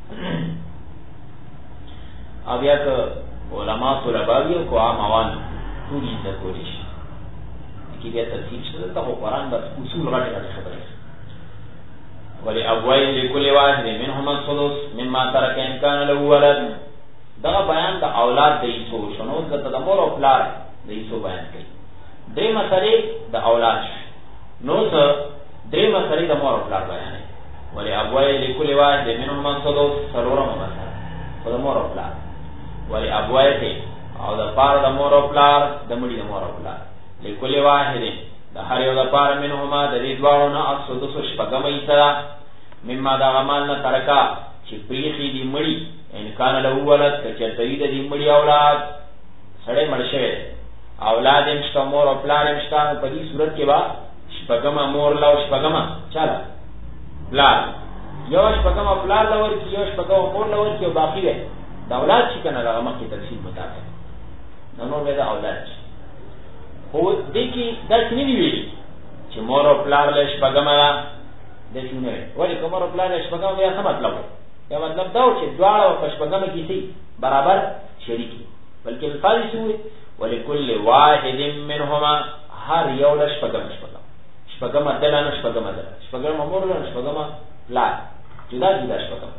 ا بیا که علما طلباوی کو عام اوان ټول یې د کولیش کی بیا تفصیل شته ته قرآن بس اصول غټه غټه خبره ولی ابوای لكل واحد منهم السدس مما ترك ان كان له ولد دا بیان د اولاد د ایسو شنو د تدمر او پلار د ایسو بیان کوي درې مسلې د اولاد نو څه درې مسلې د مور او پلار بیانې ولی ابوای لکل واحد منهما السدس څلورمه مسله خو د مور او پلار ولی ابوای ته او د پاره د مور او پلار د مړي د مور او پلار لکل واحد د هر یو د پاره منهما د دې دواړو نه السدس شپږمه ایسا مما دا غمال نه ترکا چې پریخي دی مړي ان کان له ولد کچتوی د دې مړي اولاد سړی مړ شوی اولاد هم شته مور او پلار هم شته په دې صورت کې با شپږمه مور له شپږمه چاله پلار یو شپږمه پلار له ورکی یو شپږمه مور له ورکی او باقی ده د اولاد چې کنه هغه مخکې تفصیل مطابق نو نو به د اولاد خو دې کې دا څه نه ویلي چې مور او پلار له شپږمه د شنو ولی کومر او پلار له شپږمه یا څه مطلب یا مطلب دا چې دواړه په شپږمه کې سي برابر شریکی بلکې الفاظ شوی ولکل واحد منهما هر یو له شپږمه شپږمه شپږمه دلانه شپږمه ده شپږمه مور له شپږمه پلار جدا جدا شپږمه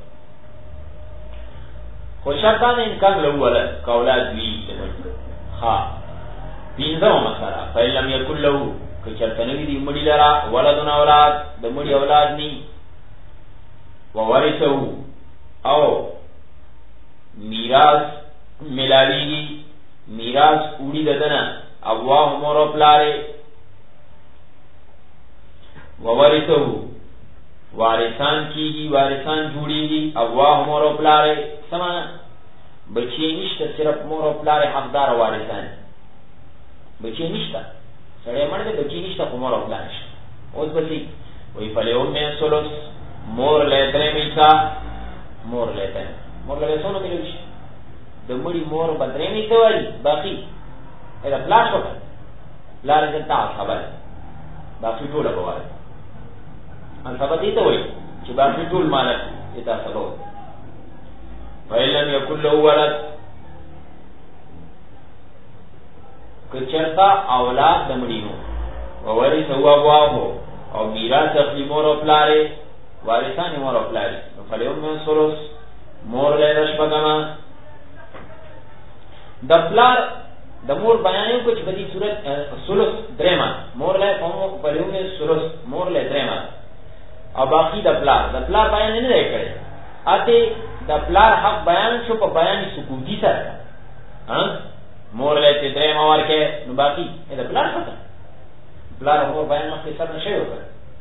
خو شرطان امکان له ولا کاولاد وی ها پینځمه مسله فیلم یکل له کچرتنوی دی مړی لرا ولدن اولاد د مړی اولاد ني وورثو او میراث ملاویږي میراث وړي ددنه ابواه مور او پلاره وورثو وارثان کیږي وارثان جوړيږي ابواه مور او پلاره سما بچی نشته صرف مور او پلاره حقدار وارثان بچی نشته سړی مړ دی بچی نشته خو مور او پلار نشته اوس بچی وی فلیو مې سولوس مور له درې میتا مور له درې مور له سونو ملوي د مړي مور بدرې میته وای باقی دا پلاش وکړه پلار دې تا خبر باقی ټول بوای ان سبا دې ته وای چې باقی ټول مالک دې تاسو له فیلم یکل له ولد کچرتا اولاد د مړینو وورث هو ابواه او میراث اخلي مور او پلاره وارثان مور او پلاره فلیوم من سولوس مور له شپږمه د پلار د مور بیانې کو چې په دې صورت سولوس درېما مور له قوم فلیوم من سولوس مور له درېما او باقی د پلار د پلار بیان نه دی کړی اته د پلار حق بیان شو په بیان سکوتی سره ها مور له درې موار کې نو باقی دا پلان پته پلان مور بیان مخکې سر نشي وکړ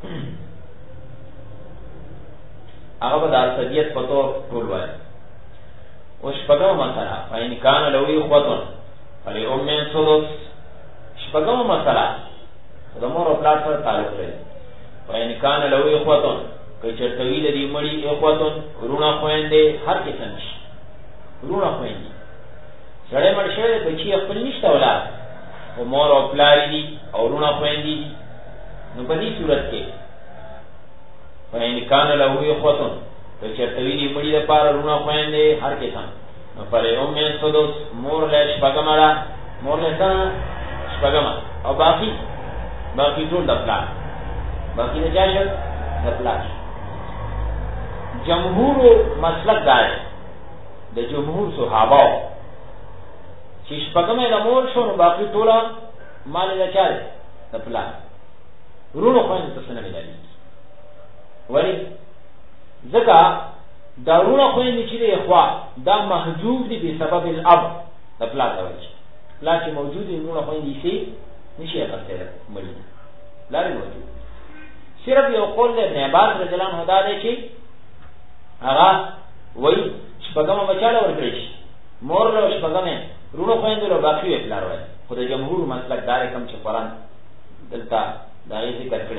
هغه به د اصلیت په تور ټول وایي او شپږمه مسله فإن كان له إخوة فلأم السدس شپږمه مسله د مور او پلان سره تعلق لري فإن كان له إخوة کچرته وی د دې مړي إخوة ورونه خويندې هر کې څنګه ورونه خويندې سړی مړ شوی بچی خپل نشته اولاد او مور او پلار دي او ورونه خويندې نو په دې صورت کې فإن كان له إخوة کچرته وی د مړي لپاره ورونه خويندې هر کې څنګه نو پر ام السدس مور له شپږمه مور له شپږمه او باقی باقی ټول د پلان باقی نه ځای د پلان جمهور مسلک دار د جمهور صحابه چې شپږمه د مور شو نو باقی ټول مال نه چاره د پلان ورونو خوند څه نه ملایي ولی ځکه دا ورونو خوند چې دی اخوا دا محجوب دي په سبب الاب د پلان د وجه لا چې موجود دي ورونو خوند دي شي نشي اخته مړي لاره موجود صرف یو قول د ابن عباس رضی الله عنه دا دی چې هغه وای شپږمه بچاله ورکړي مور له شپږمه رونو خويندلو باقی پلار وای خدای جمهور مسلک دار کم چې قرآن دلته دا یې ذکر کړی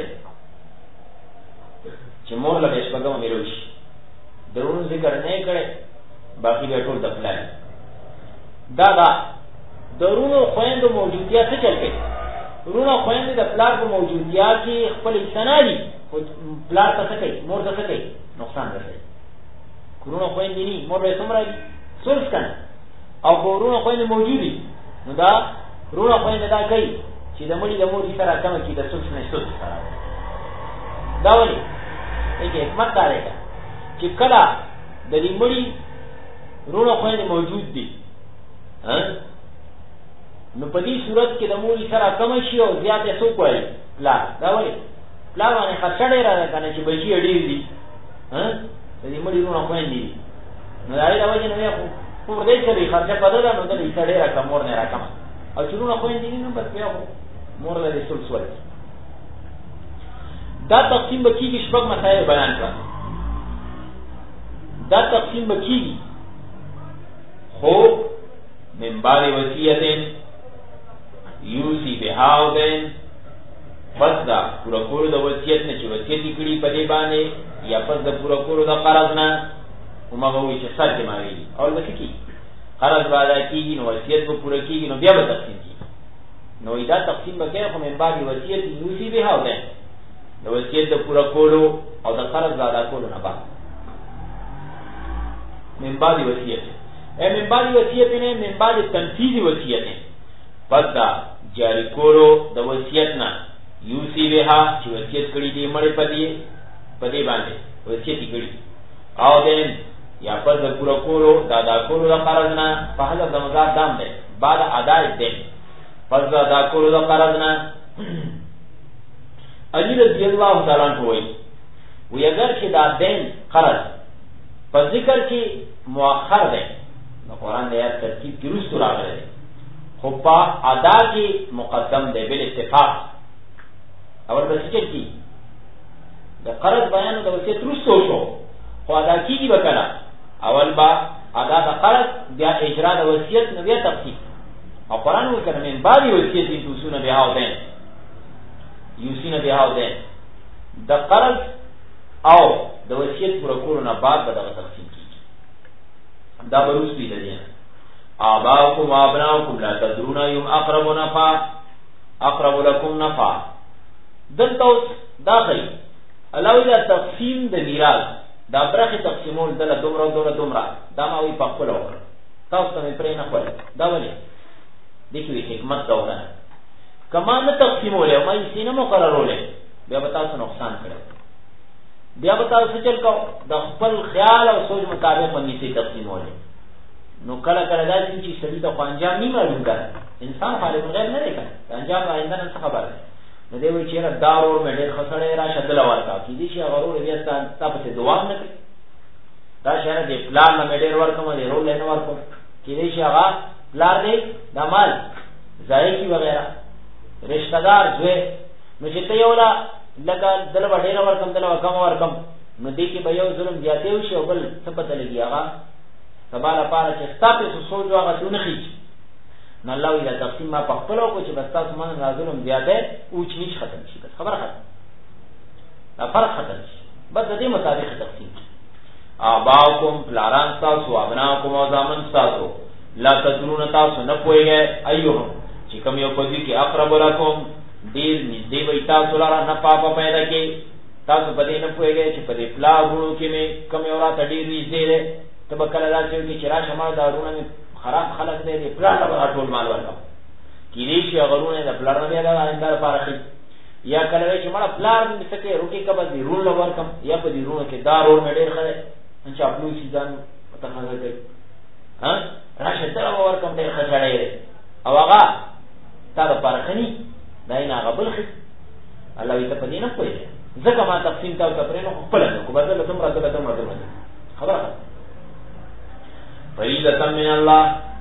چې مور له شپږمه میروش درونو ذکر نه کړي باقی به ټول د پلان دا دا درونو خويندو موجودیت څه چل کې رونو خويندې د پلار په موجودیت کې خپل سنالي پلار څه کوي مور څه کوي نقصان رسوي رونو خويندې ني مور به څومره سولف کنه او ورونو خويندې موجودي نو دا رونو خويندې دا کوي چې د مړي د مور سره کوم کې د سولف نه سولف سره دا ولي یې حکمت دی چې کله د دې مړي رونو خويندې موجود دي ها نو په دې صورت کې د مور سره کم شي او زیاتې څوک وایي پلار. دا وایي پلار باندې خرچه ډېره ده کنه چې بچي ډېر دي ها د دې مړي نو خويندې دي نو دا یې د وجه نه خو په دې کې خرچه پدې نو د دې سره ډېره کم مور نه راکم او چې نو خويندې دي نو بس بیا مور له رسول سوال. دا تقسیم بکیږي شپږ مسائل بیان کړه. دا تقسیم بکیږي خو من بعد وصیت یوسی بها دین پس دا پورا کولو د وصیت نه چې وصیت کړي په دې باندې یا پس د پورا کولو د قرض نه همغه وی چې سر دې ماوي او لکه کی قرض باندې کیږي نو وصیت به پورا کیږي نو بیا به تقسیم کیږي. نو دا تقسیم بکې خو من بعد وصیت یوسی بها دین د وصیت د پورا کولو او د قرض ادا کولو نه بعد من بعد وصیت اے من بعد وصیت نه من بعد تنفیذ وصیت پس دا جاری کولو د وصیت نه یوسی بها چې وصیت کړی دی مړ پدې پدې باندې وصیت کړی او دین یا پس د پورا کولو دا دا کولو د قرض نه په حساب د مضاف دام دی بعد ادا دین پس دا دا کولو د قرض نه. علی رضی اللہ تعالی عنہ وی وی اگر چې دا دین قرض په ذکر کې مؤخر دی نو قرآن د آیات ترتیب کې رسو راغلی دی خو په ادا کې مقدم دی بل اتفاق. اول به څه کی د قرض بیان د وصیت رسو شو خو ادا کیږي وکړه اول با ادا د قرض بیا اجرا د وصیت نو بیا تفصیل او قرآن وکړه من بعد وصیت دي توسونه بیا او دین یوسین بها ده د قرض او د وصیت پر کولو نه بعد به دغه تقسیم کیږي. دا بروس دی دی آباؤکم وابناؤکم لا تدرون یم اقرب نفع اقرب لكم نفع. دلته داخلي علاوه د تقسیم د میراث دا برخه تقسیمول دله دومره دومره دومره دا ما وی په خپل وکړه تاسو ته پرې نه خوري دا ولې دغه حکمت دا وره کما نه تقسیمول او مې سینه مقررولې بیا به تاسو نقصان کړو بیا به تاسو چل کو د خپل خیال او سوچ مطابق باندې سي تقسیمول نو کله کله دا چې سړي ته انجام نه معلوم ده انسان خالق غیر نه لري انجام آینده نه خبره نو دی وی چې را دارو مې ډېر خسړې را شدل ورکا کی دي چې غرور بیا تاسو ته دعا نه کوي دا شهر دې پلان مې ډېر ورکوم دې رول نه ورکوم کی دي چې هغه پلان دې د مال ځای کی وغیرہ رشتہ دار زوی نو چې ته یو لا لګا دل وړې ورکم دل وکم ورکم نو دې کې به یو ظلم زیاتې وشي او بل څه پته لګي هغه سباله پاره چې تاسو سوچ هغه څونه خيچ نو الله وی دا تقسیم ما په خپل او چې بس تاسو من ظلم زیاتې او چې نش ختم شي بس خبره ختم دا فرق ختم شي بس دې مطابق تقسیم آباؤکم پلاران تاسو ابناؤکم او زامن تاسو لا تدرون تاسو نه پوهیږئ ایهم چې کوم یو پدې کې اقرب لكم ډیر نږدې وي تاسو لاره نه پاپا پیدا کې تاسو پدې نه پوهیږئ چې پدې پلاغونو کې مې کوم یو راته ډیر نږدې ده ته به کله راځي چې را شمال دارونه مې خراب خلک دې پلاغ به ټول مال ورکم کیږي چې غرونه د پلاغ نه دا اندر پارخي یا کله چې مړه پلاغ مې سکه روټي کبه دې رول ورکم یا په دې رونه کې دارو مې ډیر خره ان چې خپل شي ځان پته نه کوي ها راشه تر ورکم دې خچړې او هغه تا د پارخني دای نه غبل خي الله دې په دې نه کوي ځکه ما تقسیم تا پرې نو خپل نو کو بدل تم راته تم راته خبره فریضه من الله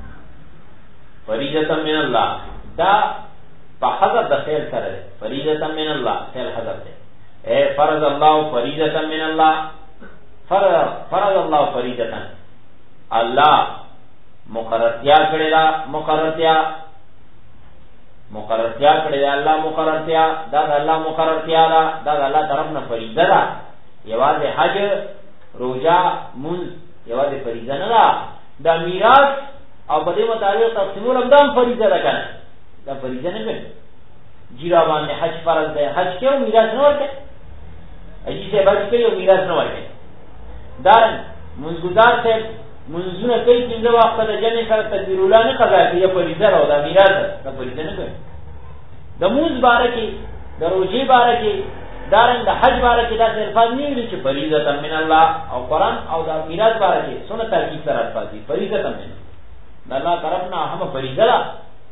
فریضه من الله دا په حضر د خیر سره فریضه من الله خیر حضر ده اے فرض الله فریضه من الله فرض فرض الله فریضه الله مقررتیا کړی دا مقررتیا مقررتیا کړی دا الله مقررتیا دا د الله مقررتیا دا دا د الله طرف نه فریضه ده یوازې حج روزه مون یوازې فریضه نه ده دا میراث او په دې مطابق تقسیمول هم دا فریضه ده کنه دا فریضه نه ده جیرا باندې حج فرض ده حج کې او میراث نه ورته اجي څه باندې کې او میراث نه ورته دا منځګزار ته منځونه کوي چې دا وخت د جنې سره تدبیر الله نه قضا کوي په لیدل او دا میراث دا فریضه نه کوي د موز بارکی د روزي بارکی دارن د حج بارکی دا الفاظ نه ویل چې فریضه من الله او قران او دا میراث بارکی سنت ترکیب سره الفاظ دي فریضه من الله طرفنا هم فریضه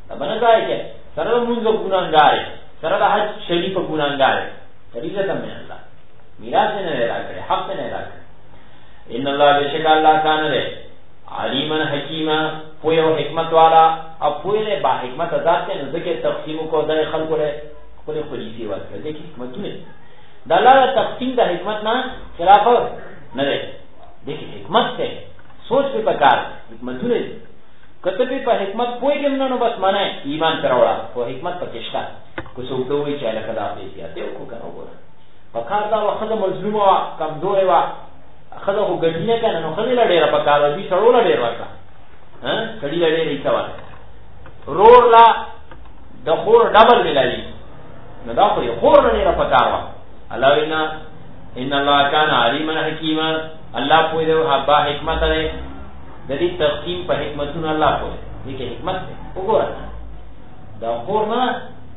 دا بنه ځای کې سره مونږ ګناګار سره د حج شریف ګناګار فریضه من الله میراث نه راکړي حق نه راکړي ان الله بشک الله کان له علیما حکیما پوی او حکمت والا او پوی له با حکمت ذات نه ذکر تقسیم کو د خلق له خپل خلیفہ ورکړي د حکمتونه د الله تقسیم د حکمت نه خلاف نه دی د حکمت ته سوچ په پکار حکمتونه کته په حکمت پوی کې نه نو بس معنی ایمان تراوړه او حکمت پکې شته کو څوک ته وی چې له خدا په سیاته او کو کنه وره پکار دا وخت مظلوم وا کمزور وا خدا خو ګډینه کنه نو خلی لړې را پکار دي سړول لړې راکا ها کړي لړې ریته وا رور لا د خور ډبل ملایي نو دا خو خور لړې را پکار وا الله وینا ان الله کان علیما حکیما الله په دې حبا حکمت لري د دې تقسیم په حکمتونو الله په دې کې حکمت وګوره دا خور نه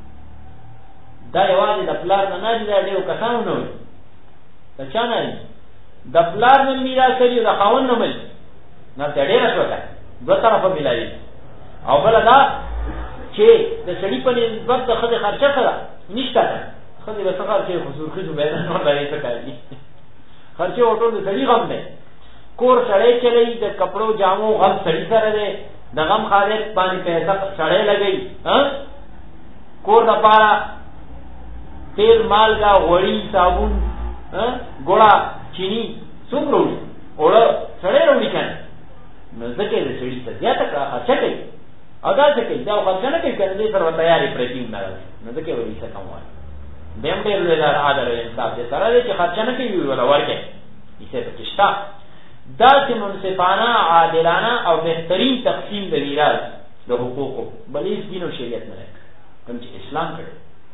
دا یوازې د پلار نه نه دی ډېر کسانو نه دا چانه د پلار نه میراث لري د خاوند نه مل نه ډېر شوته دوه طرفه ملایي او بل دا چې د سړي په نسبت د خځې خرچه کړه نشته خځې به څنګه چې حضور خځو به نه لري څه کوي خرچه وټول د سړي غم نه کور سړی چلی د کپړو جامو غم سړي سره دی د غم خالق باندې پیسې سړی لګي ها کور د پاره تیل مالګه غوړی صابون ګوړه چینی څومره وړي اوړه سړی وړي کنه نو ځکه د سړي څه زیاته خرچه کوي او دا څه کوي دا خرچه نه کوي کنه دې سره تیاری پرېږدي نه نو ځکه وړي څه کوم وایي دیم ډېر لوی عادل انصاف دې سره دې چې خرچه نه کوي ولا ورکه یې څه پکښتا دا چې منصفانه عادلانه او بهترین تقسیم د میراث د حقوقو بلې دین او شریعت نه لري کوم چې اسلام کړی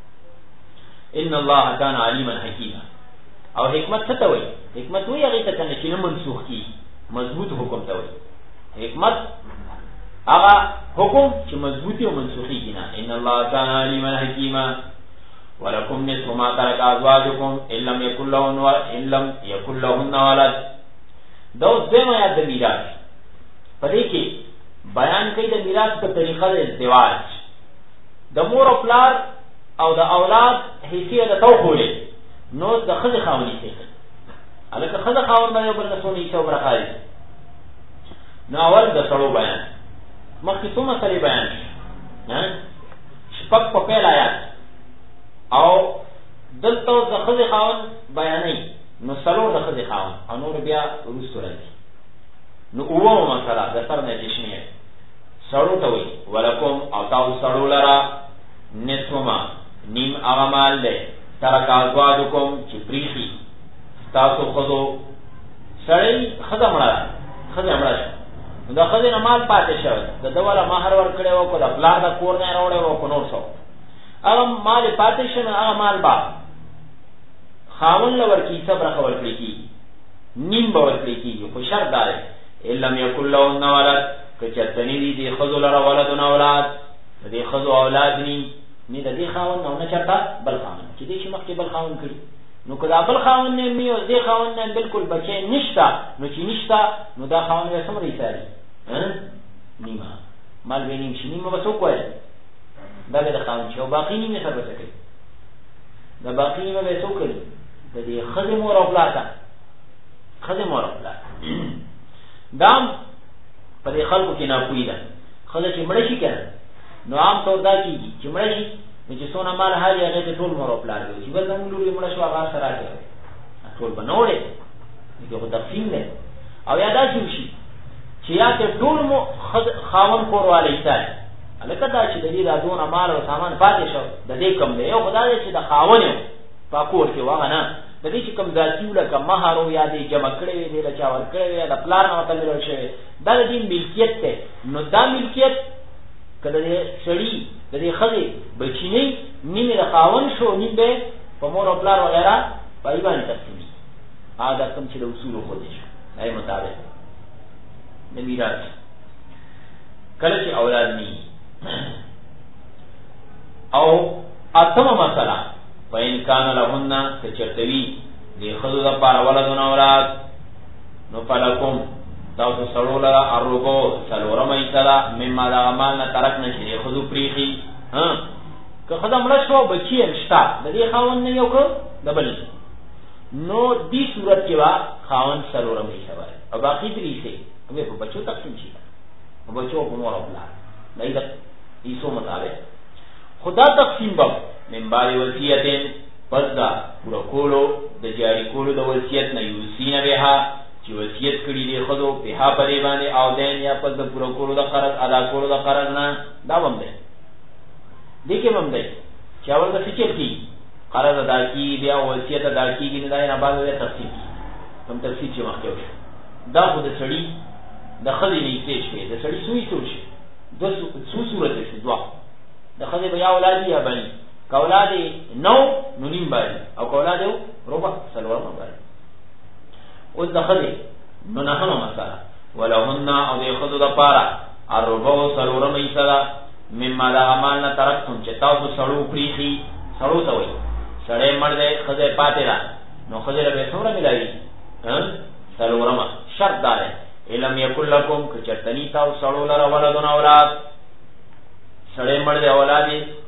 ان الله کان علیما حکیما او حکمت څه ته وایي حکمت وایي هغه ته چې نه منسوخ کی مضبوط حکم ته وایي حکمت هغه حکم چې مضبوطی او منسوخی کینا ان الله کان علیما حکیما ولکم نصف ما ترک ازواجکم ان لم یکن لهن ان لم یکن لهن ولد دا اوس دیمه یاد د میراث په دې کې بیان کوي د میراث په طریقه د ازدواج د مور او پلار او د اولاد حیثیت د توخولې نو د خځې خاوني څه الکه خځه خاون باندې بل څه نه څو برخاري نو اول د سړو بیان مخکې څو مسلې بیان نه شپږ په پیل آیات او دلته د خځې خاون بیانې نو سلو د خځې خاون او نور بیا وروسته راځي نو اوه مسله د سر نه دښنه سړو ته وي ولکم او تاسو سړو لرا نسوما نیم اغمال ده ترک ازواجکم چې پریخي تاسو خذو سړی خذا مړه خذا مړه نو د خذې نه مال پاتې شو د دوله مہر ور کړو کو د پلار د کور نه راوړو کو نور څو هغه مال پاتې شو هغه مال با خاون لور کی صبر خبر کړی کی نیم باور کړی کی خو شرط دار الا لم یکل له ولد کچتنی دی دی خذو لرا ولد او اولاد دی خذو اولاد نی نه د دې خاون نو نه چرتا بل خاون چې دې چې مخکې بل خاون کړی نو کله بل خاون نه میو دې خاون نه بالکل بچي نشتا نو چې نشتا نو دا خاون یې سمري ساري ها نیمه مال وینم چې نیمه وسو کوی دا د خاون چې او باقی نیمه سره وسکي دا باقی نیمه وسو کړی د دې خدمت مور او پلاتا خدمت مور او پلاتا دام په دې خلکو کې نه کوي دا خدای چې مړ شي کنه نو عام طور دا کیږي چې مړ شي چې څونه مال حاجی هغه ته ټول مور او پلار دی چې بل زموږ لوري مړ شو هغه سره راځي ټول بنوړي دغه تقسیم دی او یاد شي چې یا ته ټول مو خاون کوروالې ځای الکه دا چې د دې راتون مال او سامان پاتې شو د دې کم دی یو خدای چې د خاون پاکور کې واغ نه د دې چې کم ذاتي ولکه مہر او یادې جمع کړې دي د چا ور کړې یا د پلان او تل ور شوی دا د دې ملکیت ته نو دا ملکیت کله دې سړی د دې خځې بچینې نیمه د خاون شو نیمه په مور او پلار وغیرہ پای باندې تقسیمي دا کوم چې د اصول خو دي دای مطابق د میراث کله چې اولاد ني او اتمه مسله فإن كان لهن کچرتوی دی خذو دا پار ولدون اولاد نو فلکم تاسو سړو لرا الربو سلورم ایسرا مما دا غمال نه ترک نشي خذو پریخي ها که خدام رشو بچی انشتا د دې خاون نه یو کو دبل نو دی صورت کې وا خاون سلورم ایسرا او باقی دې سي هغه په بچو تقسیم شي په بچو په مور خپل نه دا ایسو مطابق خدا تقسیم به من باری وصیتین پس دا پورا کولو د جاری کولو د وصیت نه یوسین بها چې وصیت کړی دی خدو په ها پرې باندې او دین یا پس د پورا کولو د قرض ادا کولو د قرض نه دا وم دی دې کې وم دی چې اول د فکر کی قرض ادا کی بیا وصیت ادا کیږي نه دا نه بعد د تفصیل کوم تفصیل چې مخکې وشو دا خو د سړی د خدای نه ایستې شي د سړی سوې ټول شي دو څو صورت شي دوا د خدای بیا اولاد یا بني کاولاد نو نو نیم باندې او کاولاد ربع سلور باندې او د خدای نو نه نو مساله ولهن او د خدای د پارا الربع سلور مېسلا مما لا عمل نه ترکتم چې تاسو سړو پریخي سړو ته وي سړې مړ دې خدای پاتې را نو خدای له څومره ملایي ها سلورما شرط دار علم یکل لکم که چرتنی تاو سړو لره ولدون اولاد سړې مړ دې اولاد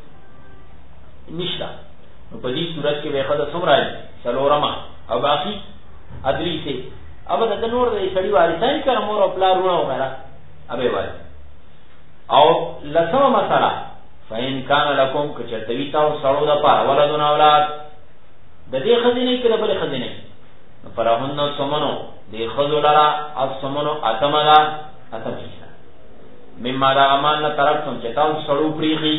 نشتا نو په دې صورت کې به خدای څومره سلورما او باقي ادري سي اب د نور د سړي وارثان کړه مور او پلارونه وغیرہ ابه وای او لسمه مساله فین کان لکم که چرتوی تاو سړو د پاره ولدون اولاد د دې خزینه کې د بل خزینه فرهن سمنو دی خذو لرا السمنو اتملا اتمیسا مما دا امان نا ترکتم چتاو سڑو پریخی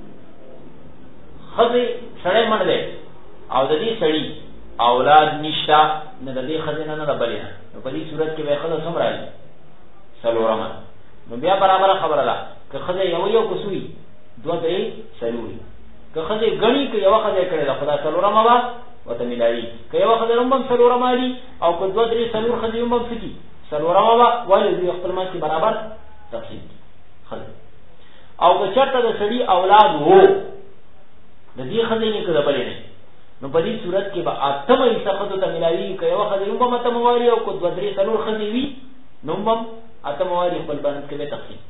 خذی سڑے من دے او دا دی سڑی اولاد نشتا نا دا دی خزینا نا دا بلینا نو پا دی صورت کے بے خذو سم رائی سلو رمان نو بیا برابر خبر اللہ که خذی یو یو کسوی دو دے سلوی که خذی گنی که یو خذی کرے دا خدا سلو رمان با وتملای کله وخت رمبم سلور مالی او کو دو درې سلور خدیم بم سکی سلور ما ولی دوی خپل ما کې برابر تفصیل خل او که چرته د سړي اولاد وو د دې خدای کې دبلې نه نو په دې صورت کې به اتمه حصہ ته ملایي کله وخت رمبم ته مواري او کو دو درې سلور خدیوي نو بم اتمه مواري خپل باندې کې تفصیل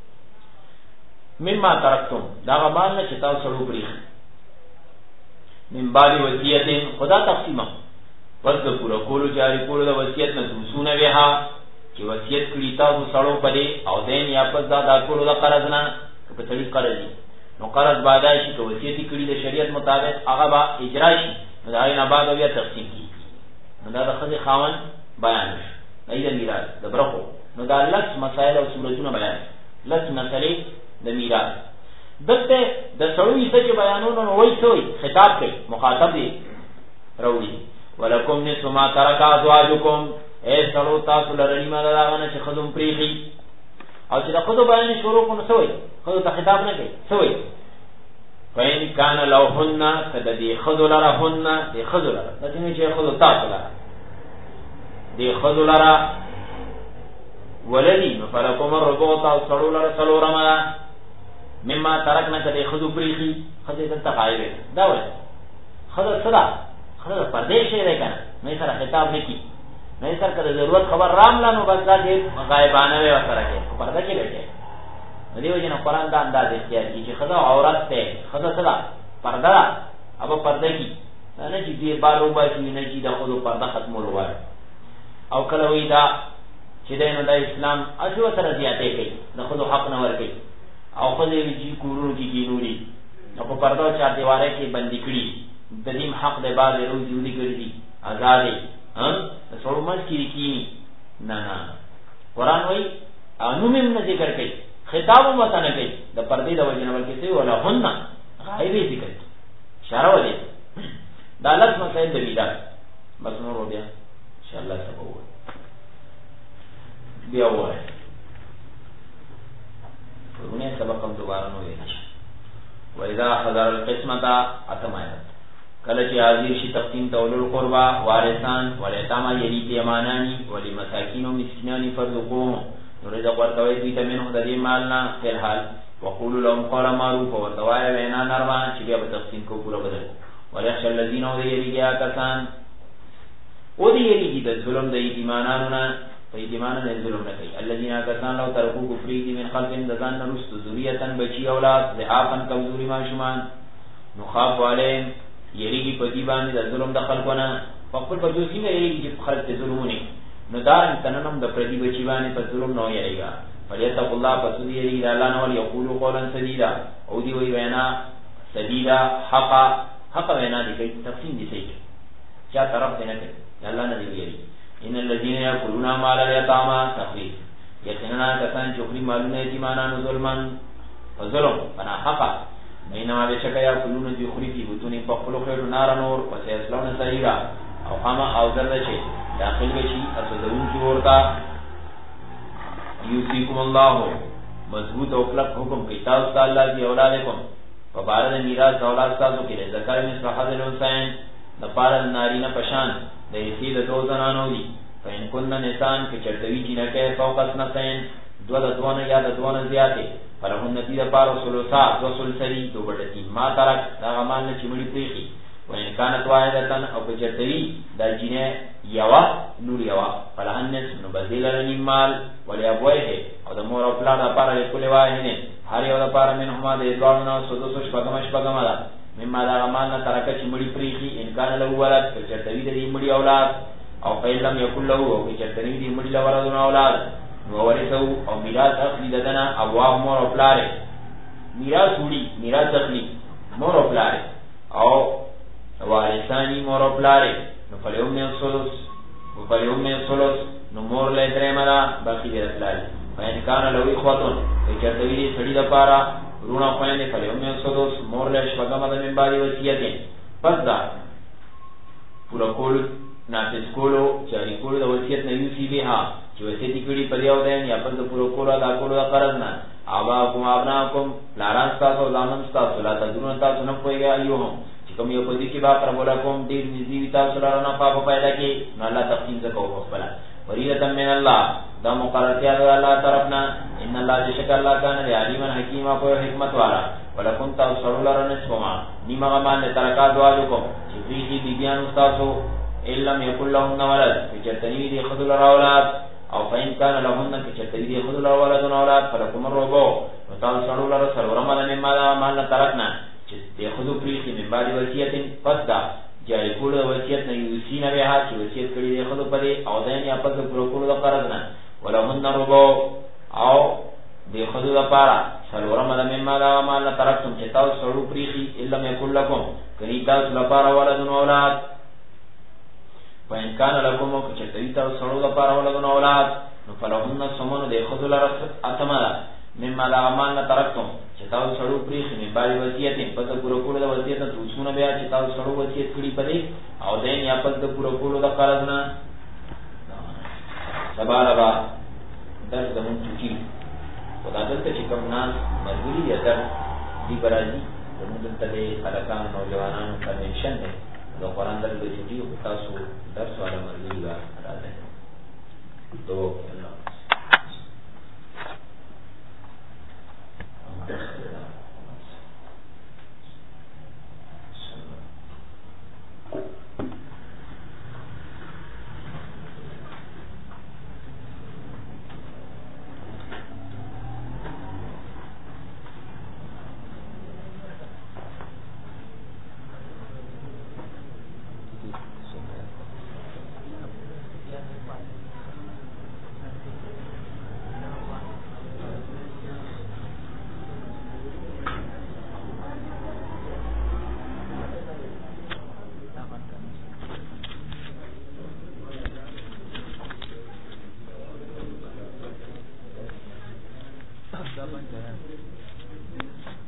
مما ترکتم دا غمان نه چې تاسو سره وپریخ من بعد وصیتین خدا تقسیمه پس د پورا کولو جاری کولو د وصیت نه توسونه وها چې وصیت کړی تاسو سړو پدې او دین یا پس دا د کولو د قرض نه په طریق قرض نو قرض بادای شي که وصیت کړی د شریعت مطابق هغه با اجرا شي نو دا نه بعد بیا تقسیم کیږي نو دا د خځې خاون بیان شي ایله میراث د برخو نو دا لږ مسائل او صورتونه بیان لږ مسلې د میراث دته د سړوي څه بیانونه وای څوي خطاب کوي مخاطب دی راوړي ولکم نسو ما ترک ازواجکم اے سړو تاسو لري ما داغه چې خدوم پریخي او چې د خدو بیان شروع کوم څوي خدو ته خطاب نه کوي څوي فین کان لوهن کد دی خدو لرهن دی خدو لره د دې چې خدو تاسو لره دی خدو لره ولدی نو فلکم الربع تاسو سړو لره سلو رما مما ترکنا کده خذو پریخي خدای ته تقایب دا وای خدای صدا خدای پردې شي دی کنه نه سره خطاب نکی نه سره کده ضرورت خبر رام لانو بس دا دې غایبانه وي سره کې پرده کې لګي دیو جن قرآن دا انداز اختیار کی چې خدا عورت ته خدا صدا پرده اب پرده کی نه چې دې بالو باسي نه چې دا خودو پرده ختمول وای او کله وی دا چې دینو د اسلام اجو تر زیاتې کوي د خودو حق نه ور کوي او خدای وی کورونو کې کینوري نو په پردا چا دیواره کې بندي کړی د دې حق د باز روزي ودی کړی آزادې ها څورو مس کې کی نه نه قران وی انو مم نه ذکر کوي خطاب مت نه کوي د پردې د وجنه ولکې څه ولا هن غایبی ذکر اشاره ولې دا لږ مسائل د ویدا بس نور بیا ان شاء الله سبا بیا وای ورونه سبق هم دوباره نو ویل شي وإذا حضر القسمة اتمایت کله چې حاضر شي تقسیم تولل قربا وارثان ولایتاما یلی یمانانی ولی مساکین و مسکینانی فرزقوهم نورید ورتوی دوی تمنو د دې مالنا فل حال وقولوا لهم قولا معروفا ورتوای وینا نرما چې بیا په تقسیم کو پورا بدل وليخشى الذين يريدون کسان او دې یریږي د ظلم د ایمانانو نه فیدیمانا نزلو نکی الذین آکسان لو ترکو کفری دی من خلق دزان نرست ذریتا بچی اولاد ضعافا کمزوری ماشومان نخاف علیم یریگی پدیبانی دا ظلم دا خلقونا فقبل پر جو سیمه یریگی جب خلق ظلمونی نو دارن تننم دا پردی بچی بانی پر ظلم نو یریگا فلیتق اللہ پسود یریگی دا اللہ نوال یقولو قولا سدیدا او دی وی وینا سدیدا حقا حقا وینا دی کئی تقسیم دی سیچ کیا طرف دینا کئی اللہ ندی یریگی ان الذين ياكلون مال اليتامى تخفيف یقینا کسان چوکری مالونه یتیمانو ظلمن فظلم فنا حقا بینما بشک یاکلون دی خری فی بطون فقلوا خیر نار نور وسيصلون سعیرا او قما او ذلشی داخل بشی اسدون کی ورتا یوسیکم الله مضبوط او کلک حکم کتاب اللہ دی اولادکم وبارد میراث اولاد تاسو کې ذکر مثل حظ الحسین د پارل نارینه پشان د یسی د دو زنانو دی فین کن نسان که چرتوی جنکه فوق اسنتین دو د دوان یا د دوان زیاده فلهن نتی د پارو سلوسا دو سلسلی دو بڑتی ما ترک دا غمان چمڑی پریخی وین کانت واحدتن او که چرتوی دا جنه یوا نور یوا فلهن نسم نبزیل لنیم مال ولی ابویه او د مور او پلا دا پارا لکل واحدین هر یو دا پارا من هما دا ادوارنا سدوسو شپگم شپگم دا مما دا غمان ترک چمڑی پریخی انکان لہو ولد که چرتوی دا دی مڑی اولاد او فیلم یکل له او که چرتوی دی مڑی لولدون اولاد وورثو او میراث اخلی ددنا ابواه مور او پلاره میراث وړي میراث اخلی مور او پلاره او وارثانی مور او پلاره نو فلیوم نه سولوس او فلیوم نه سولوس نو مور له درې ملا باقی دی پلاره فین کان له اخواتون که چرتوی دی سړي د پارا رونا خوینده فلیوم نه سولوس مور له شپږم د منباری وصیت پس دا پورا کول نافذ کولو جاری کولو د وصیت نه یوسی بها چې وصیت کړي په یو دین یا په پورا کولو دا کولو د قرض نه ابا کوم ابنا کوم لاران تاسو لامن تاسو لا تدرون تاسو نه پويږي ایوهم چې کوم یو پدې کې با پر مولا کوم ډیر نږدې تاسو لاره نه پاپ پیدا کې نه الله تقسیم زکو خپل وریدة من الله دا مقررتیا د الله طرفنا ان الله شک الله کان علیما حکیما په حکمت والا ولکم تاسو لاره نسما نیمه مان ترکا دعاکم چې دې دې بیان تاسو الا یکل لهم ولد فجتنی دی خذل الاولاد او فین کان لهم فجتنی دی خذل الاولاد اولاد فلکم الربع وتعال سرول رسل ورمل مما مال ترکنا چې دی خذو پریخي من بعد وصیت فسدا جای کول وصیت نه یوسین بها چې وصیت کړي دی خذو پرې او دین یا پد پر کول د قرض نه ولهم الربع او دی خذو لپاره سر ورمل مما مال ترکتم چې تاسو سرو پریخي الا یکل لكم کړي تاسو لپاره ولد اولاد وان کان لکم کچتوی تا سړو د پاره ولګون اولاد نو فلهن سمون د خذل رس اتما مما لا مان ترکتم چې تاسو سړو پریخ نه باري وصیت په تو پورو کولو د وصیت ته وسونه بیا چې تاسو سړو وصیت کړی پدې او دین یا په تو پورو کولو د قرض نه سباربا درس د مون چوکي خدای دې چې کوم ناس مجبوری یا در دی برازي زموږ ته خلکان نوجوانانو کنوینشن دی دو قرآن در دو چھوٹی ہو تاسو درس والا مرگی گا راز ہے تو اللہ Dapat